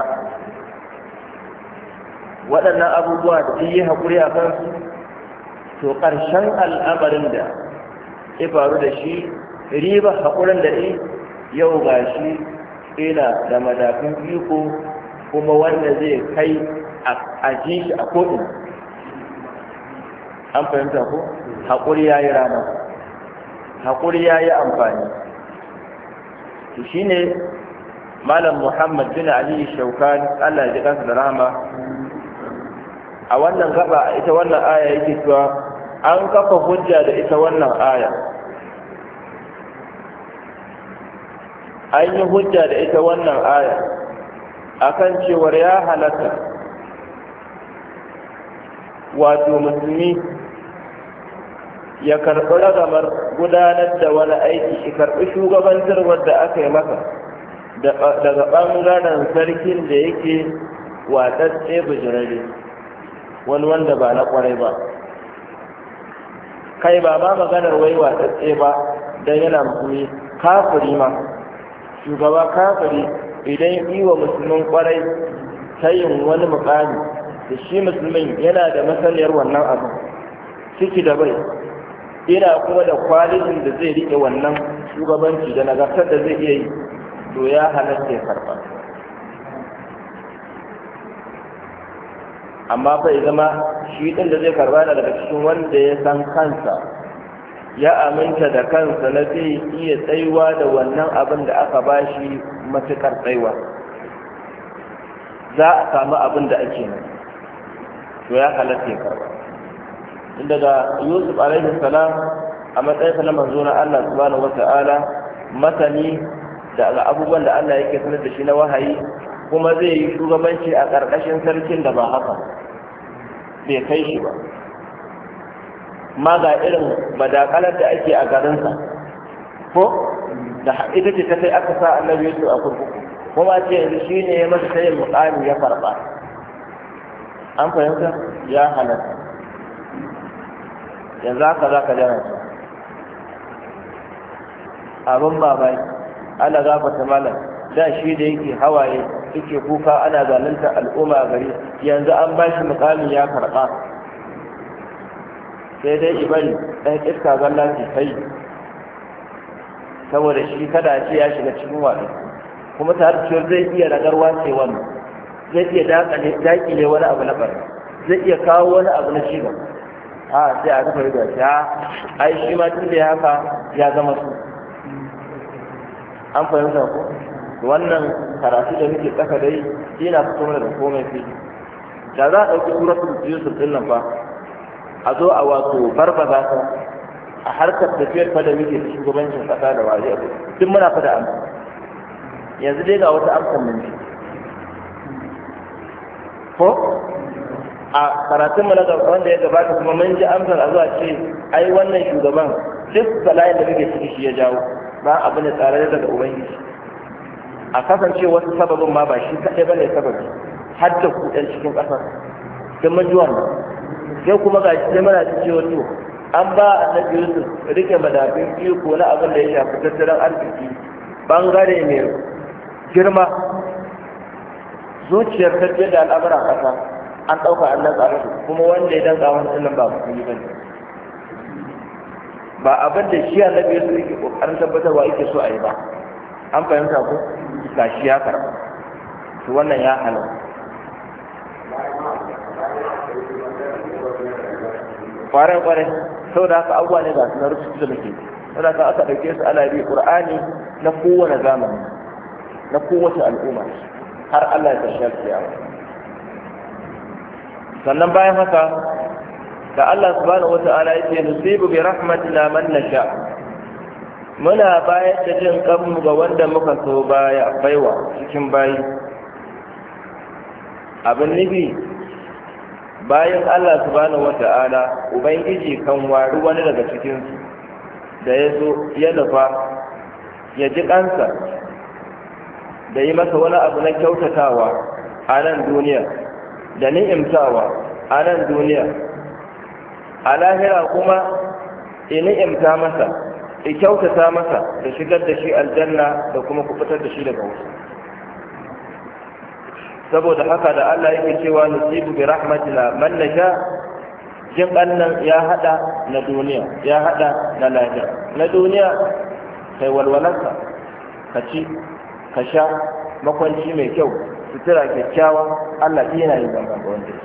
Waɗannan abubuwa da yi haƙuri a kansu, to ƙarshen al'amarin da ya faru da shi riba haƙurin da yau ga shi ina da madafin iko kuma wanda zai kai a ji shi a ko'in. An fahimta ko? Haƙuri ya yi rana, haƙuri ya yi amfani. Shi ne Malam Muhammad bin Ali Shaukani, Allah ya ji kansa da rahama, a wannan gaba ita wannan aya yake cewa an kafa hujja da ita wannan aya. An yi hujja da ita wannan aya akan cewar ya halatta wato musulmi ya karɓi ragamar gudanar da wani aiki, ya karɓi shugabantarwar da aka yi masa daga ɓangaren sarkin da yake watsatse bijirare, wani wanda ba na ƙwarai ba, kai ba ma maganar wai watsatse ba don yana musulmi, kafiri ma, shugaba kafiri idan yi wa musulmin ƙwarai ta yin wani mukami da shi musulmin yana da masaniyar wannan abu, ciki da bai, ina kuma da kwalitin da zai rike wannan shugabanci da nagartar da zai iya yi, to ya halatta ya karba. amma fa ya zama shi din da zai karba da daga cikin wanda ya san kansa, ya aminta da kansa na zai iya tsayuwa da wannan abin da aka bashi matukar tsayuwa, za a samu abin da ake nan, to ya halatta ya karba. inda ga Yusuf alaihi salam a matsayinsa na manzo na Allah subhanahu wata'ala, masani da abubuwan da Allah yake sanar da shi na wahayi, kuma zai yi shugabanci a ƙarƙashin sarkin da ba haka bai kai shi ba, ma ga irin madakalar da ake a garinsa ko da ita ce ta kai aka sa annabi Yusuf a kurkuku, kuma ce yanzu shi ne ya masa sayin muƙami ya karɓa. an fahimta ya halatta. yanzu haka za ka jana abin babai ana gafata malam, da shi da yake hawaye yake kuka ana zalunta al'umma a gari, yanzu an ba shi mukamin ya karɓa, sai dai ibari ɗan iska zalla ce kai, saboda shi kada a ce ya shiga cikin waɗi, kuma tare da zai iya ragarwa ce wannan, zai iya daƙile wani abu na ɓarni, zai iya kawo wani abu na shiga, sai a rufe da shi ai shi ma tun da ya haka ya zama su. an fahimta ko wannan karatu da muke tsaka dai yana fito mana da komai fi. da za a ɗauki suratul Yusuf din nan fa a zo a wato barbaza ta a harkar tafiyar fa da muke da shugabancin ƙasa da waje a duk muna fa da amsa. yanzu dai ga wata amsar mun ji ko a karatun mana wanda ya gabata kuma mun ji amsar a zuwa ce ai wannan shugaban duk bala'in da muke ciki shi ya jawo, ba abu ne tsare daga ubangiji. a kasance wasu sababin ma ba shi kaɗai ba ne sababi, har da kuɗin cikin ƙasar don mun ji wannan. sai kuma ga shi sai muna ci cewa to an ba annabi Yusuf rike madafin iko na abin da ya shafi tattalin arziki bangare mai girma, zuciyar tafiyar da al'amuran ƙasa an ɗauka an dantsa musu, kuma wanda ya dantsa wani ɗin ba musulmi ba ne, ba abin da shi annabi Yusuf yake ƙoƙarin tabbatarwa yake so a yi ba. an fahimta ko ga shi ya karɓa, to wannan ya halatta. kwarai sau da haka abubuwa ne ga su na rubutu da muke, sau da aka ɗauke su ana bi ƙur'ani na kowane zamani na kowace al'umma har Allah ya tashi alƙiyama. sannan bayan haka da Allah subhanahu wata'ala yake nusibu bi rahmatina man nasha, muna bayar da jin kanmu ga wanda muka so baiwa cikin bayi. abin nufi bayan Allah subhanahu wata'ala ubangiji kan wari wani daga cikinsu da ya zo ya nufa ya ji kansa da yi masa wani abu na kyautatawa a nan duniya da ni'imtawa a nan duniya, a lahira kuma ni'imta masa, kyautata masa da shigar da shi aljanna da kuma kubutar da shi daga wasu. saboda haka da Allah yake cewa nusibu bi rahmatina man nasha, jin annan ya hada na duniya ya hada na lahira. na duniya kai walwalarka, ka ci ka sha makwanci mai kyau, sutura kyakkyawa, Allah yana yin zama ga wanda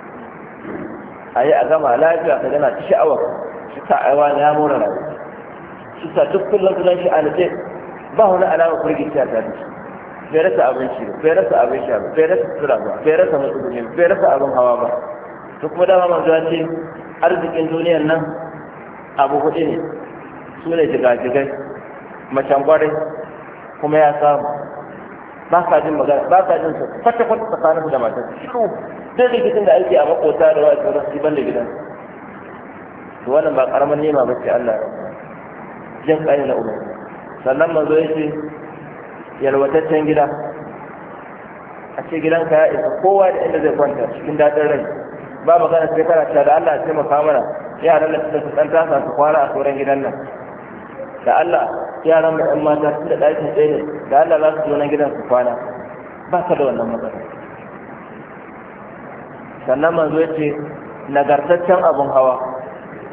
a yi a gama lafiya ka gana ta sha'awar shi ta aiwa na ya mora rayuwa, shi ta duk kullum kudan shi a nace ba wani alama kurgita ta da shi, bai rasa abinci ba, bai rasa abin sha ba, bai rasa sutura ba, bai rasa matsuguni, bai rasa abin hawa ba. to kuma dama manzo ya ce arzikin duniyar nan abu hudu ne, su ne jigajigai, macen kwarai kuma ya samu, ba ka jin magana, ba ka jin kwata-kwata tsakanin da matar shiru, duk rikicin da ake a makota da wasu rasu ban da gidan. to wannan ba karamin nema ba ce Allah jin kai na umar. sannan manzo ya ce yalwataccen gida, a ce gidanka ya isa kowa da inda zai kwanta cikin daɗin rai, ba magana sai kana cewa da Allah ya taimaka mana yaran da suka san tasa su kwana a sauran gidan nan, da Allah yaran mu ɗan mata su da ɗakin ɗaya ne, da Allah za su zo nan gidan su kwana, ba ka da wannan matsala. sannan manzo ya ce nagartaccen abin hawa,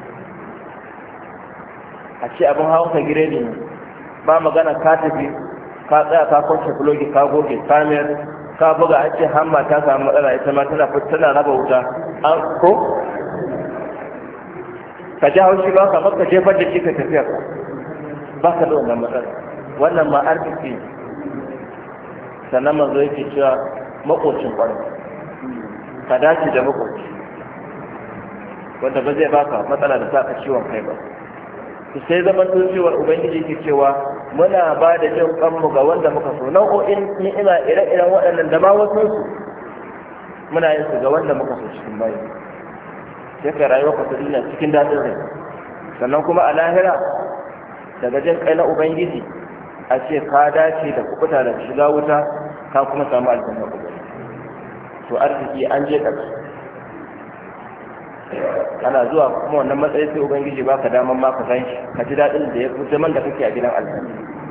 a ce abin hawan ka giredi ne ba magana ka tafi ka tsaya ka kwanci fulogi ka goge kamiyar ka buga a ce hamma ta samu matsala ita ma tana raba wuta ko ka ji haushi ba ka maka jefar da shi ka tafiya ba ka da wannan matsala wannan ma arziki sannan manzo yake cewa makocin kwarai ka dace da makoci wanda ba zai baka matsala da sa ka ciwon kai ba sai zaman cewar ubangiji ke cewa muna ba da jin kanmu ga wanda muka so nau'o'in ni'ima ire-iren waɗannan da ma wasu su muna yin su ga wanda muka so cikin bayi sai ka rayuwa ka ta duniya cikin daɗin rai sannan kuma a lahira daga jin kai na ubangiji a ce ka dace da kubuta da shiga wuta ka kuma samu aljanna ubangiji to arziki an je ƙarshe ana zuwa kuma wannan matsayi sai ubangiji ba ka daman ma ka san shi ka ji daɗin da ya fi zaman da kake a gidan aljanna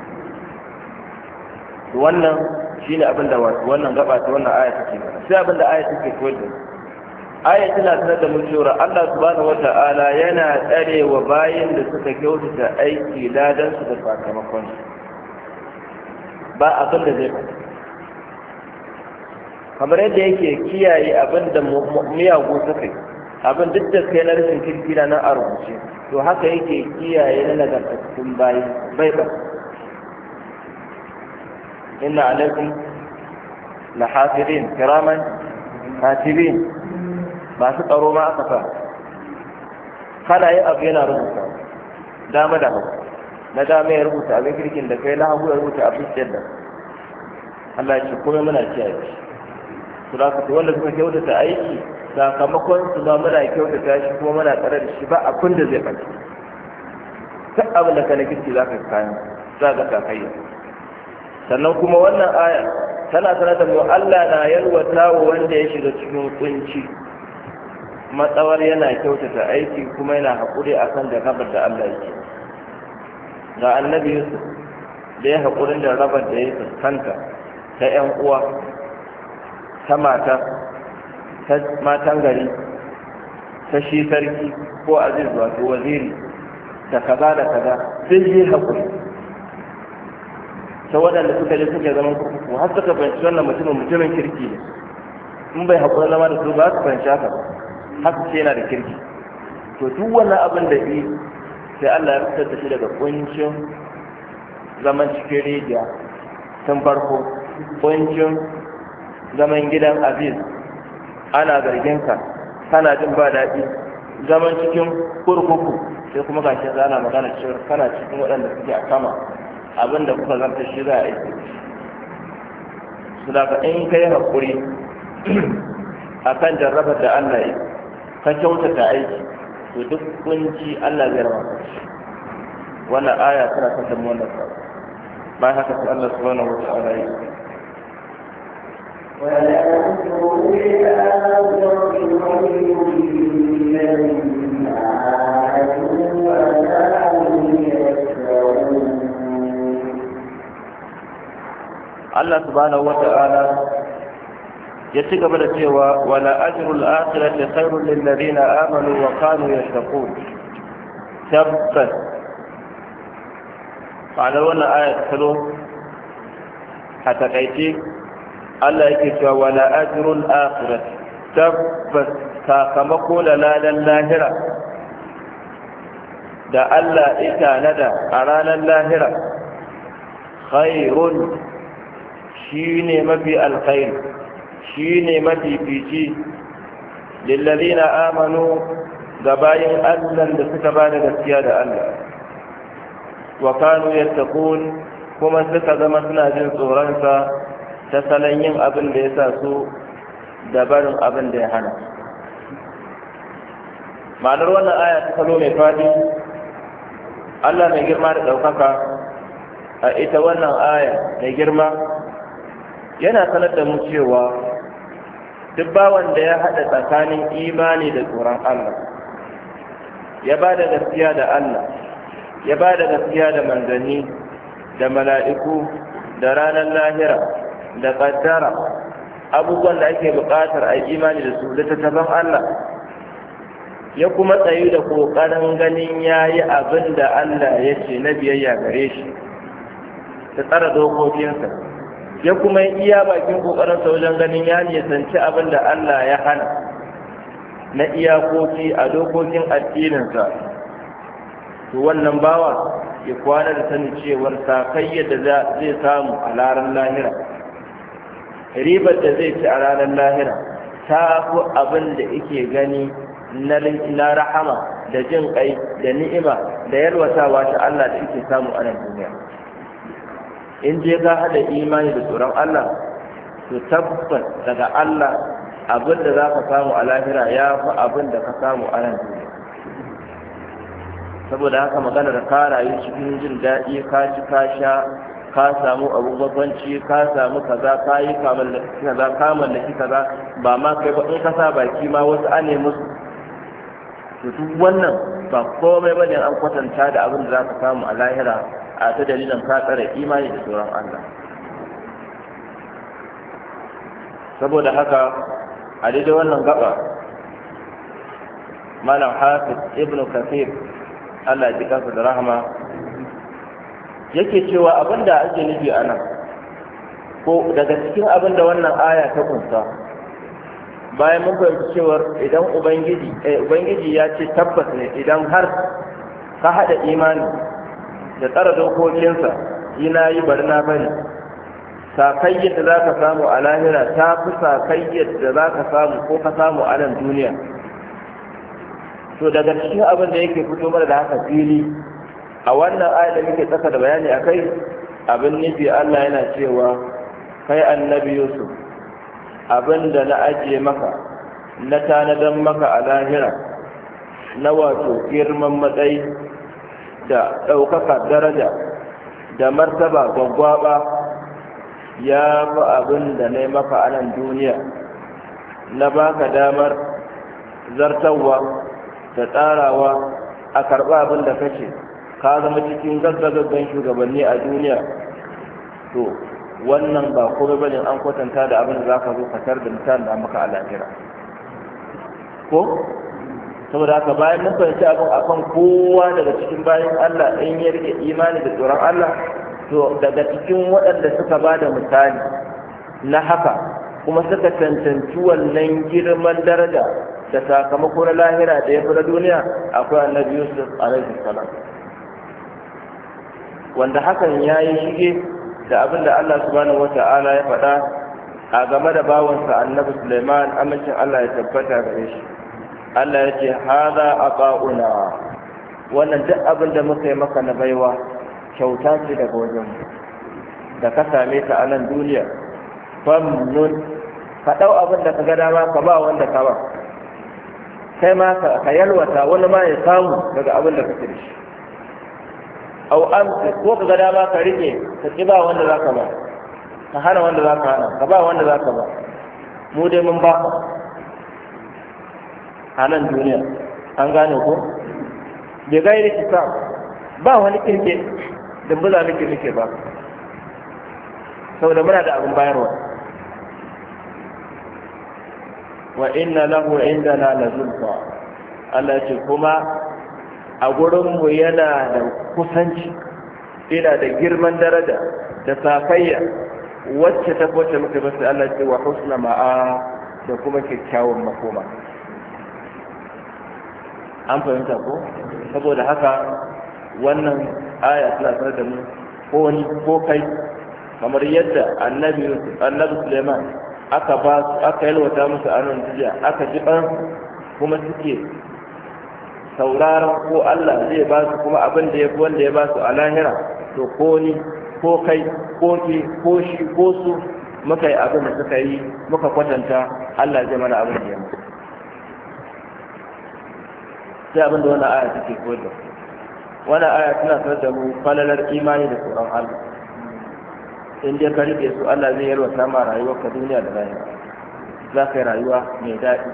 wannan shine abin da wannan gaba ta wannan aya take sai abin da aya take koyar da aya tana sanar da mu cewa Allah subhanahu wata'ala yana tsare wa bayin da suka kyautata aiki ladan su da sakamakon su ba abin da zai kamar yadda yake kiyaye abin da miyagu suka yi abin duk da kai na rashin kirki na nan a rubuce to haka yake kiyaye na nagartattun bayi bai ba inna alaikum la hafizin kiraman katibin masu tsaro ma aka sa kana yin abu yana rubuta dama da hagu na dama ya rubuta abin kirkin da kai na hagu ya rubuta abin da Allah ya ce kuma muna kiyaye shi su da wanda suka kyautata aiki sakamakon su ba muna kyautata shi kuma muna tsare da shi ba abin da zai ɓace duk abin da ka na kirki za ka kayan za ka kakayya sannan kuma wannan aya tana sanar da mu Allah na yalwata wa wanda ya shiga cikin kunci matsawar yana kyautata aiki kuma yana haƙuri akan da rabar da Allah yake ga annabi Yusuf da ya haƙurin da rabar da ya fuskanta ta ƴan uwa ta mata ta matan gari ta shi sarki ko aziz wato waziri da kaza da kaza sun yi haƙuri ta waɗanda suka je suke zaman kurkuku har suka fahimci wannan mutumin kirki ne in bai haƙuri zama da su ba su fahimci haka haka ce yana da kirki to duk wannan abin da yi sai Allah ya fitar da shi daga kuncin zaman cikin rijiya tun farko kuncin zaman gidan aziz ana zarginka kana jin ba daɗi zaman cikin kurkuku sai kuma gashi ana magana cewa kana cikin waɗanda suke a sama abinda kuka zarta shi za a yi su da ka in kai haƙuri a kan jarrabar da Allah yi ka kyautata aiki to duk kunci Allah zai rawa wannan aya tana kasar wannan sa bayan haka sai Allah subhanahu wa ta'ala yi ولا تقولوا إلى رب الذين آمنوا ولا هم يسرون Allah subhanahu wata'ala ya ci gaba da cewa wala ajrul akhirati khairul lil ladina amanu wa kanu yattaqun tabbas kana wannan aya ta zo a takaice Allah yake cewa wala ajrul akhirati tabbas sakamako da ladan lahira da Allah ita nada a ranar lahira khairun shi ne mafi alkhairi shi ne mafi fici lillazina amanu ga bayin Allah da suka ba da gaskiya da Allah wa kanu yattaqun kuma suka zama suna jin tsoronsa ta salon yin abin da ya sa su da barin abin da ya hana ma'anar wannan aya ta salo mai fadi Allah mai girma da ɗaukaka a ita wannan aya mai girma yana sanar da mu cewa duk bawan da ya haɗa tsakanin imani da tsoron Allah ya ba da gaskiya da Allah ya ba da gaskiya da manzanni da mala'iku da ranar lahira da ƙaddara abubuwan da ake buƙatar a imani da su littattafan Allah ya kuma tsayu da ƙoƙarin ganin ya yi abin da Allah ya ce na biyayya gare shi ta tsara dokokinsa, ya kuma yi iya bakin ƙoƙarinsa wajen ganin ya nisanci abin da Allah ya hana na iyakoki a dokokin addininsa, to wannan bawa ya kwana da sanin cewar sakayyar da zai samu a ranar lahira, ribar da zai ci a ranar lahira ta fi abin da yake gani na rahama da jin kai da ni'ima da yalwatawa ta Allah da yake samu a nan duniya. In je ka hada imani da tsoron Allah, to tabbas daga Allah abin da za ka samu a lahira ya fi abin da ka samu a nan duniya. Saboda haka maganar ka rayu cikin jin daɗi, ka ci ka sha, ka samu abubuwanci, ka samu kaza, ka yi kaza, ka mallaki kaza, ba ma kai ba in ka sa baki ma wasu ane musu. To duk wannan ba komai bane an kwatanta da abin da za ka samu a lahira a ta dalilin ka tsare imani da tsoron Allah. Saboda haka a daidai wannan gaba Malam Hafiz Ibn Kathir Allah ya ji kansa da rahama yake cewa abinda ake nufi a nan, ko daga cikin abinda wannan aya ta kunsa, bayan mun fahimci cewar idan ubangiji ya ce tabbas ne idan har ka haɗa imani da tsara dokokinsa, ina yi bari na bari, sakayyar da za ka samu a lahira ta fi sakayyar da za ka samu ko ka samu a nan duniya. To daga cikin abin da yake fito mana da haka fili a wannan ayat da muke tsaka da bayani akai, abin nufi Allah yana cewa kai annabi Yusuf, abin da na ajiye maka na tanadan maka a lahira na wato girman matsayi da ɗaukaka daraja da martaba gwaggwaba ya fi abin da na yi maka a nan duniya, na baka damar zartarwa da tsarawa a karɓa abin da kace, ka zama cikin gaggagaggan shugabanni a duniya. To wannan ba kuma bane an kwatanta da abin da zaka zo fatar da mutane da maka a lahira ko. Saboda haka bayan mun fahimci abin akan kowa daga cikin bayan Allah in ya rike imani da tsoron Allah, to daga cikin waɗanda suka ba da misali na haka kuma suka cancanci wannan girman daraja da sakamako na lahira da ya fi na duniya, akwai annabi Yusuf alaihi salam, wanda hakan ya yi shige da abin da Allah subhanahu wata'ala ya faɗa a game da bawansa annabi Sulaiman, amincin Allah ya tabbata gare shi. Allah ya ce hada aqauna, wannan duk abin da muka yi maka na baiwa kyauta ce daga wajen da ka same ta a nan duniya. Famnun, ka ɗau abin da ka ga dama ka ba wanda ka ba, kai ma ka yalwata wani ma ya samu daga abin da kake da shi. Au amsi, ko ka ga dama ka rike ka ki ba wanda za ka ba, ka hana wanda za ka hana, ka ba wanda za ka ba. Mu dai mun ba a nan duniya, an gane ko? Bai gairi hisab, ba wani kirke dumbuza muke ba, saboda muna da abin bayarwa. Wa inna lahu indana la zulfa, Allah ce kuma a gurinmu yana da kusanci, yana da girman daraja da safayya wacce ta kwace muka basu. Allah ce wa husna ma'a, da kuma kyakkyawan makoma. An fahimta ko? Saboda haka wannan aya tana sanar da mu ko wani ko kai, kamar yadda annabi Sulaiman aka yalwata musu anon jiya, aka ji ban kuma suke sauraron ko Allah zai ba su kuma abin da ya fi wanda ya ba su a lahira. To ko ni ko kai ko ki ko shi ko su muka yi abin da suka yi, muka kwatanta, Allah zai mana abin da ya mutu. Sai abin da wannan aya take koyar da mu. Wannan aya tana sanar da mu falalar imani da tsoron Allah. In dai ka rike su, Allah zai yalwata ma rayuwarka duniya da lahira, za ka yi rayuwa mai daɗi.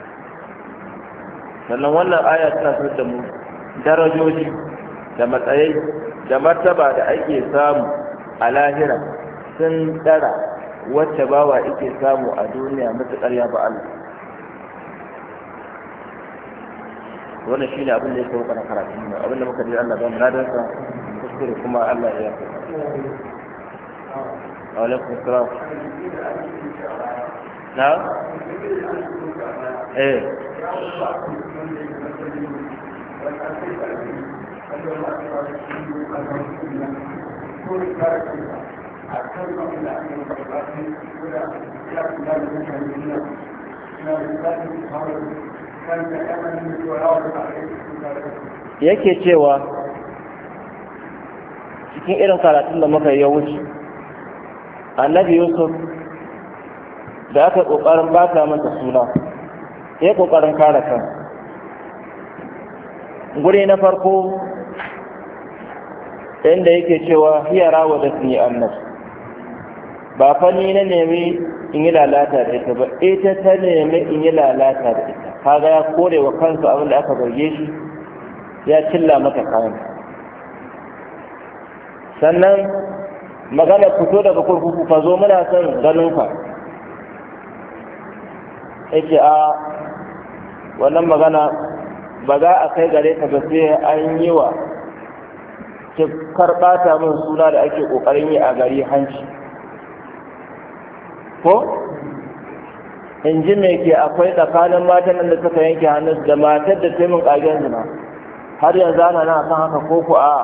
Sannan wannan aya tana sanar da mu darajoji da matsayi da martaba da ake samu a lahira sun tsara wacce bawa ake samu a duniya matuƙar ya ba Allah. wannan shine abin da ya sauka na karatu ne abin da muka ji Allah ba mu ladarsa kuskure kuma Allah ya yi alaikum salam na yake cewa cikin irin karatun da muka yi ya wuce annabi Yusuf da aka kokarin bata masa suna ya kokarin kare kan guri na farko inda yake cewa hiya rawadatni annas ba fa ni na nemi in yi lalata da ita ba ita ta nemi in yi lalata da ita kaga ya kore wa kansa abin da aka zarge shi ya cilla mata kayan sannan magana fito daga kurkuku ka zo muna son ganin ka yake a wannan magana ba za a kai gare ta ba sai an yi wa ki karɓata min suna da ake ƙoƙarin yi a gari hanci ko in ji me ke akwai tsakanin matan da suka yanke hannun da matar da ta min ƙagen zina har yanzu ana na kan haka ko ku a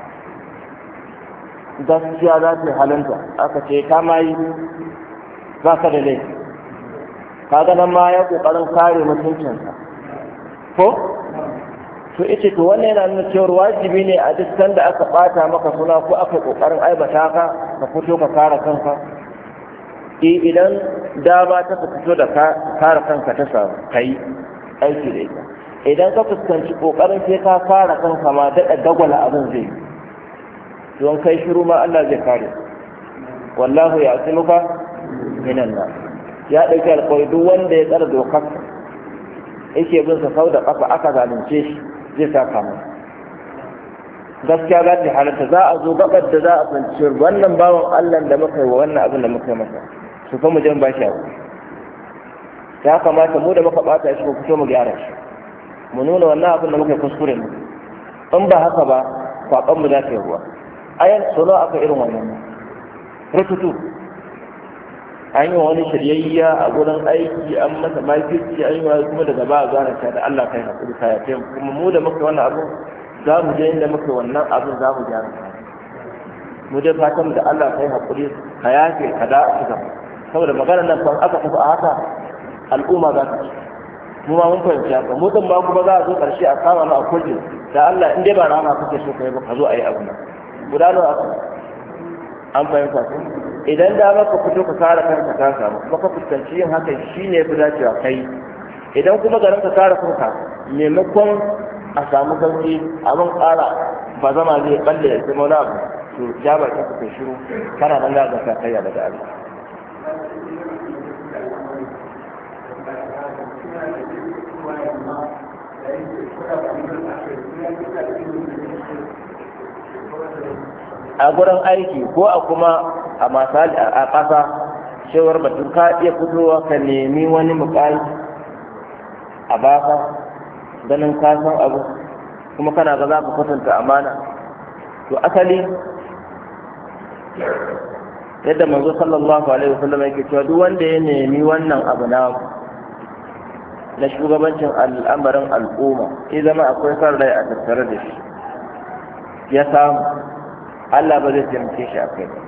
gaskiya za ta halinta aka ce ta ma yi za ka da laifi kaga nan ma ya ƙoƙarin kare mutuncinsa ko to ita to wannan yana nuna cewa wajibi ne a duk sanda aka bata maka suna ko aka kokarin aibata ka ka fito ka kare kanka idan dama ta fito da kare kanka ta samu kai aiki da ita idan ka fuskanci kokarin sai ka kare kanka ma da dagwala abin zai don kai shiru ma Allah zai kare wallahu ya'timuka minan nas ya dauki alƙawari duk wanda ya tsara dokar yake bin sa sau da kafa aka zalunce shi zai saka mu gaskiya za ta halatta za a zo gabar da za a tsanci wannan bawan Allah da muka yi wa wannan abin da muka yi masa su fa mu jan bashi abu ya kamata mu da muka bata shi ko fito mu gyara shi mu nuna wannan abin da muka yi kuskure ne in ba haka ba kwaɓan mu za ta yi ruwa ayan sono aka irin wannan rututu an yi wani shiryayya a gurin aiki an masa mafici an yi wa kuma daga ba a gane ta da Allah kai haƙuri ka yafe kuma mu da muka wannan abin za mu je inda muka wannan abin za mu gyara mu dai fatan da Allah kai haƙuri ka yafe ka da su gaba saboda maganar nan kan aka tafi a haka al'umma za ta ci mu ma mun fahimci haka mu din ba kuma za a zo ƙarshe a kama mu a kulle da Allah in dai ba rama kake so kai ba ka zo a yi abu nan gudanar an fahimta ku idan da maka fito ka kare kanka ka samu kuma ka fuskanci yin hakan shine fi dacewa kai idan kuma garin ka kare kanka maimakon a samu sauki abin ƙara ba zama zai balle ya zama wani abu to ja ba ka kai shiru kana nan da ka kai daga Allah a gurin aiki ko a kuma a masali a ƙasa cewar batun ka iya fitowa ka nemi wani mukami a baka ganin ka san abu kuma kana ga za ka kwatanta amana to asali yadda manzo sallallahu alaihi wasallam yake cewa duk wanda ya nemi wannan abu na shugabancin al'amarin al'umma ya zama akwai san rai a tattare da shi ya samu Allah ba zai taimake shi a kai ba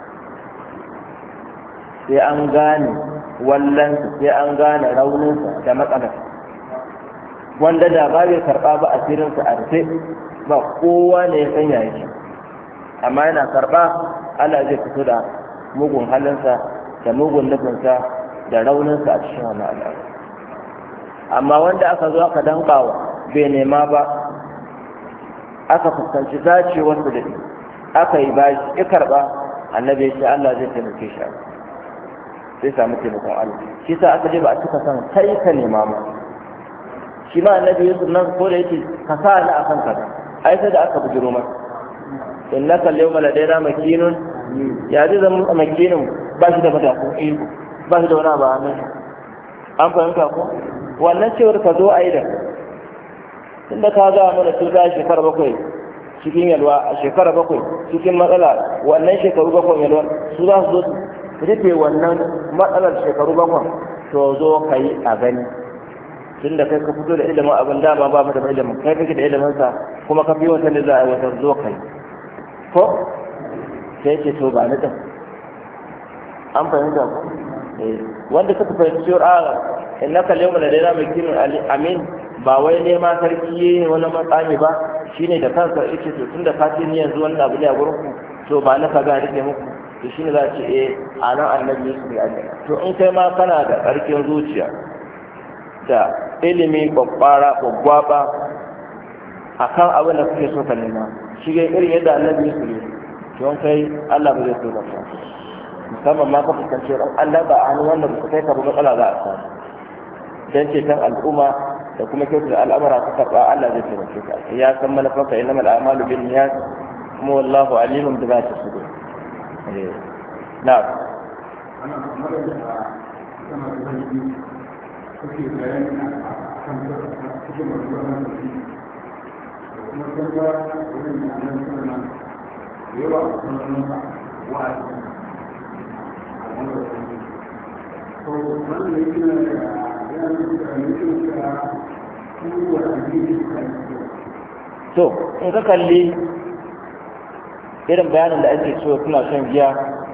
sai an gane wallansa sai an gane rauninsa da matsalar wanda da ba zai karɓa ba a firinsa a rufe ba kowa ne ya sanya yake amma yana karɓa Allah zai fito da mugun halinsa da mugun nufinsa da rauninsa a cikin wannan al'amari amma wanda aka zo aka dankawa bai nema ba aka fuskanci dacewarsa da aka yi bashi ya karɓa annabi ya ce Allah zai taimake shi sai samu taimakon Allah shi sa aka je ba a cika san kai ka nema ma shi ma annabi Yusuf nan ko da yake ka sa ni akan kaza ai sai da aka bujiro masa innaka al-yawma ladaina makinun ya ji zama makinin ba shi da matakun iko ba shi da wani abu hannun an fahimta ko wannan cewar ka zo a yi da tunda ka ga mana su ta shekara 7 cikin yalwa, a shekara 7 cikin matsala, wannan shekaru 7 yalwa su za su zo su rufe wannan matsalar shekaru 7, to zo ka yi a gani. Tunda kai ka fito da ilimin abin dama ba mu da ilimin, kai kake da ilimin sa kuma ka fi wata da za a yi wata zo kai ko sai ce to ba ni din an fahimta ko wanda suka fahimci cewa innaka al-yawma ladaina makinun amin ba wai nema sarki yayi wani matsami ba, shine da kansa yake to tunda ka ce ni yanzu wannan abu ne a gurin ku to ba na kaga rike muku, to shine za ce anan annabi Yusuf ya ce to in kai ma kana da karfin zuciya da ilimi gwaggwaba akan abin da kuke so ka nema shi ga irin yadda annabi Yusuf ya don kai Allah ba zai so ba musamman ma ka fuskanci ran Allah ba a hannun wanda ba kai ka ba matsala za a samu dan ceton al'umma da kuma kyautar al'amura ka karɓa Allah zai taimake ka ya san manufarka innamal a'malu binniyat kuma wallahu alimun bi zati sudur na'am to in ka kalli irin bayanin da ake cewa suna shan giya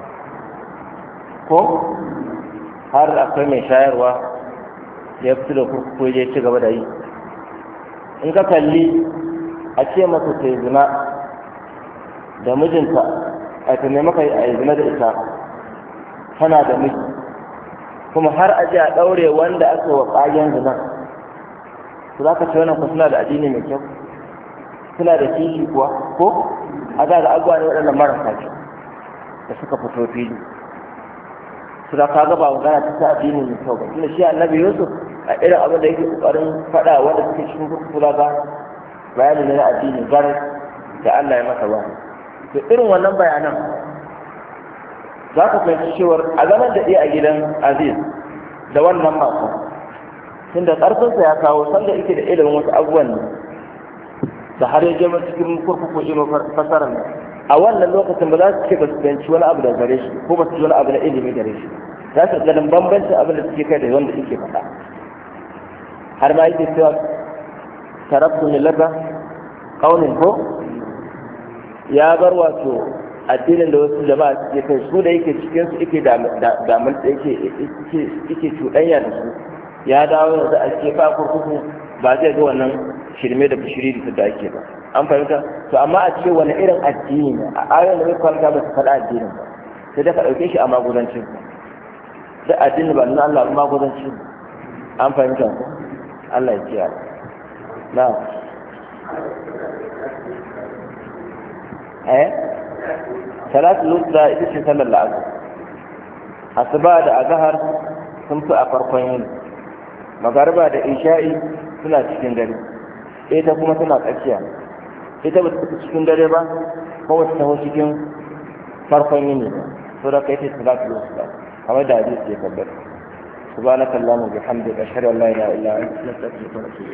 ko har akwai mai shayarwa ya fito da kurkuku ya ci gaba da yi, in ka kalli a ce masa ta yi zina da mijinta a ta maka a yi zina da ita tana da miji kuma har a ji a ɗaure wanda aka wa ƙagen zina, su za ka ce wannan ku suna da addini mai kyau, suna da kishi kuwa ko a za ga abuwa ne waɗannan marasa kyau da suka fito fili su da kaga ba magana ta sa addini mai kyau ba, tunda shi annabi Yusuf a irin abin da yake kokarin faɗa wanda suke cikin kurkula ga bayani na addini gar da Allah ya masa ba, to irin wannan bayanan za ka fahimci cewar a zaman da iya a gidan Aziz da wannan masu tunda ƙarfinsa ya kawo sanda yake da ilimin wasu abubuwan ne da har ya jama cikin kurkuku ilimin fasarar nan a wannan lokacin ba za su ce ba su fahimci wani abu da gare shi ko ba su ji wani abu na ilimi gare shi, za su ganin bambancin abin da suke kai da wanda suke faɗa har ma yake cewa tarabtu ne laga ƙaunin ko ya bar wato addinin da wasu jama'a suke kai su da yake cikin su yake damar da yake cuɗanya da su ya dawo yanzu a ke fa kurkuku ba zai ga wannan shirme da bishiri da ake ba, an fahimta. To amma a ce wani irin addini ne a ayoyin da mai kwanta ba su faɗa addinin ba sai da ka ɗauke shi a magudancin sai addini ba nuna Allah magudancin an fahimta ko Allah ya kiyaye na salatu lusa ita ce sallar la'asar, asuba da azhar sun fi a farkon yini, magariba da isha'i suna cikin dare, ita kuma suna tsakiya, ita ba ta cikin dare ba ko wata taho cikin farkon yini ba, so da kai ta salatu lusa kamar da hadisi ya tabbata. subhanakallahumma wa bihamdika ashhadu an la ilaha illa anta astaghfiruka wa atubu ilayk.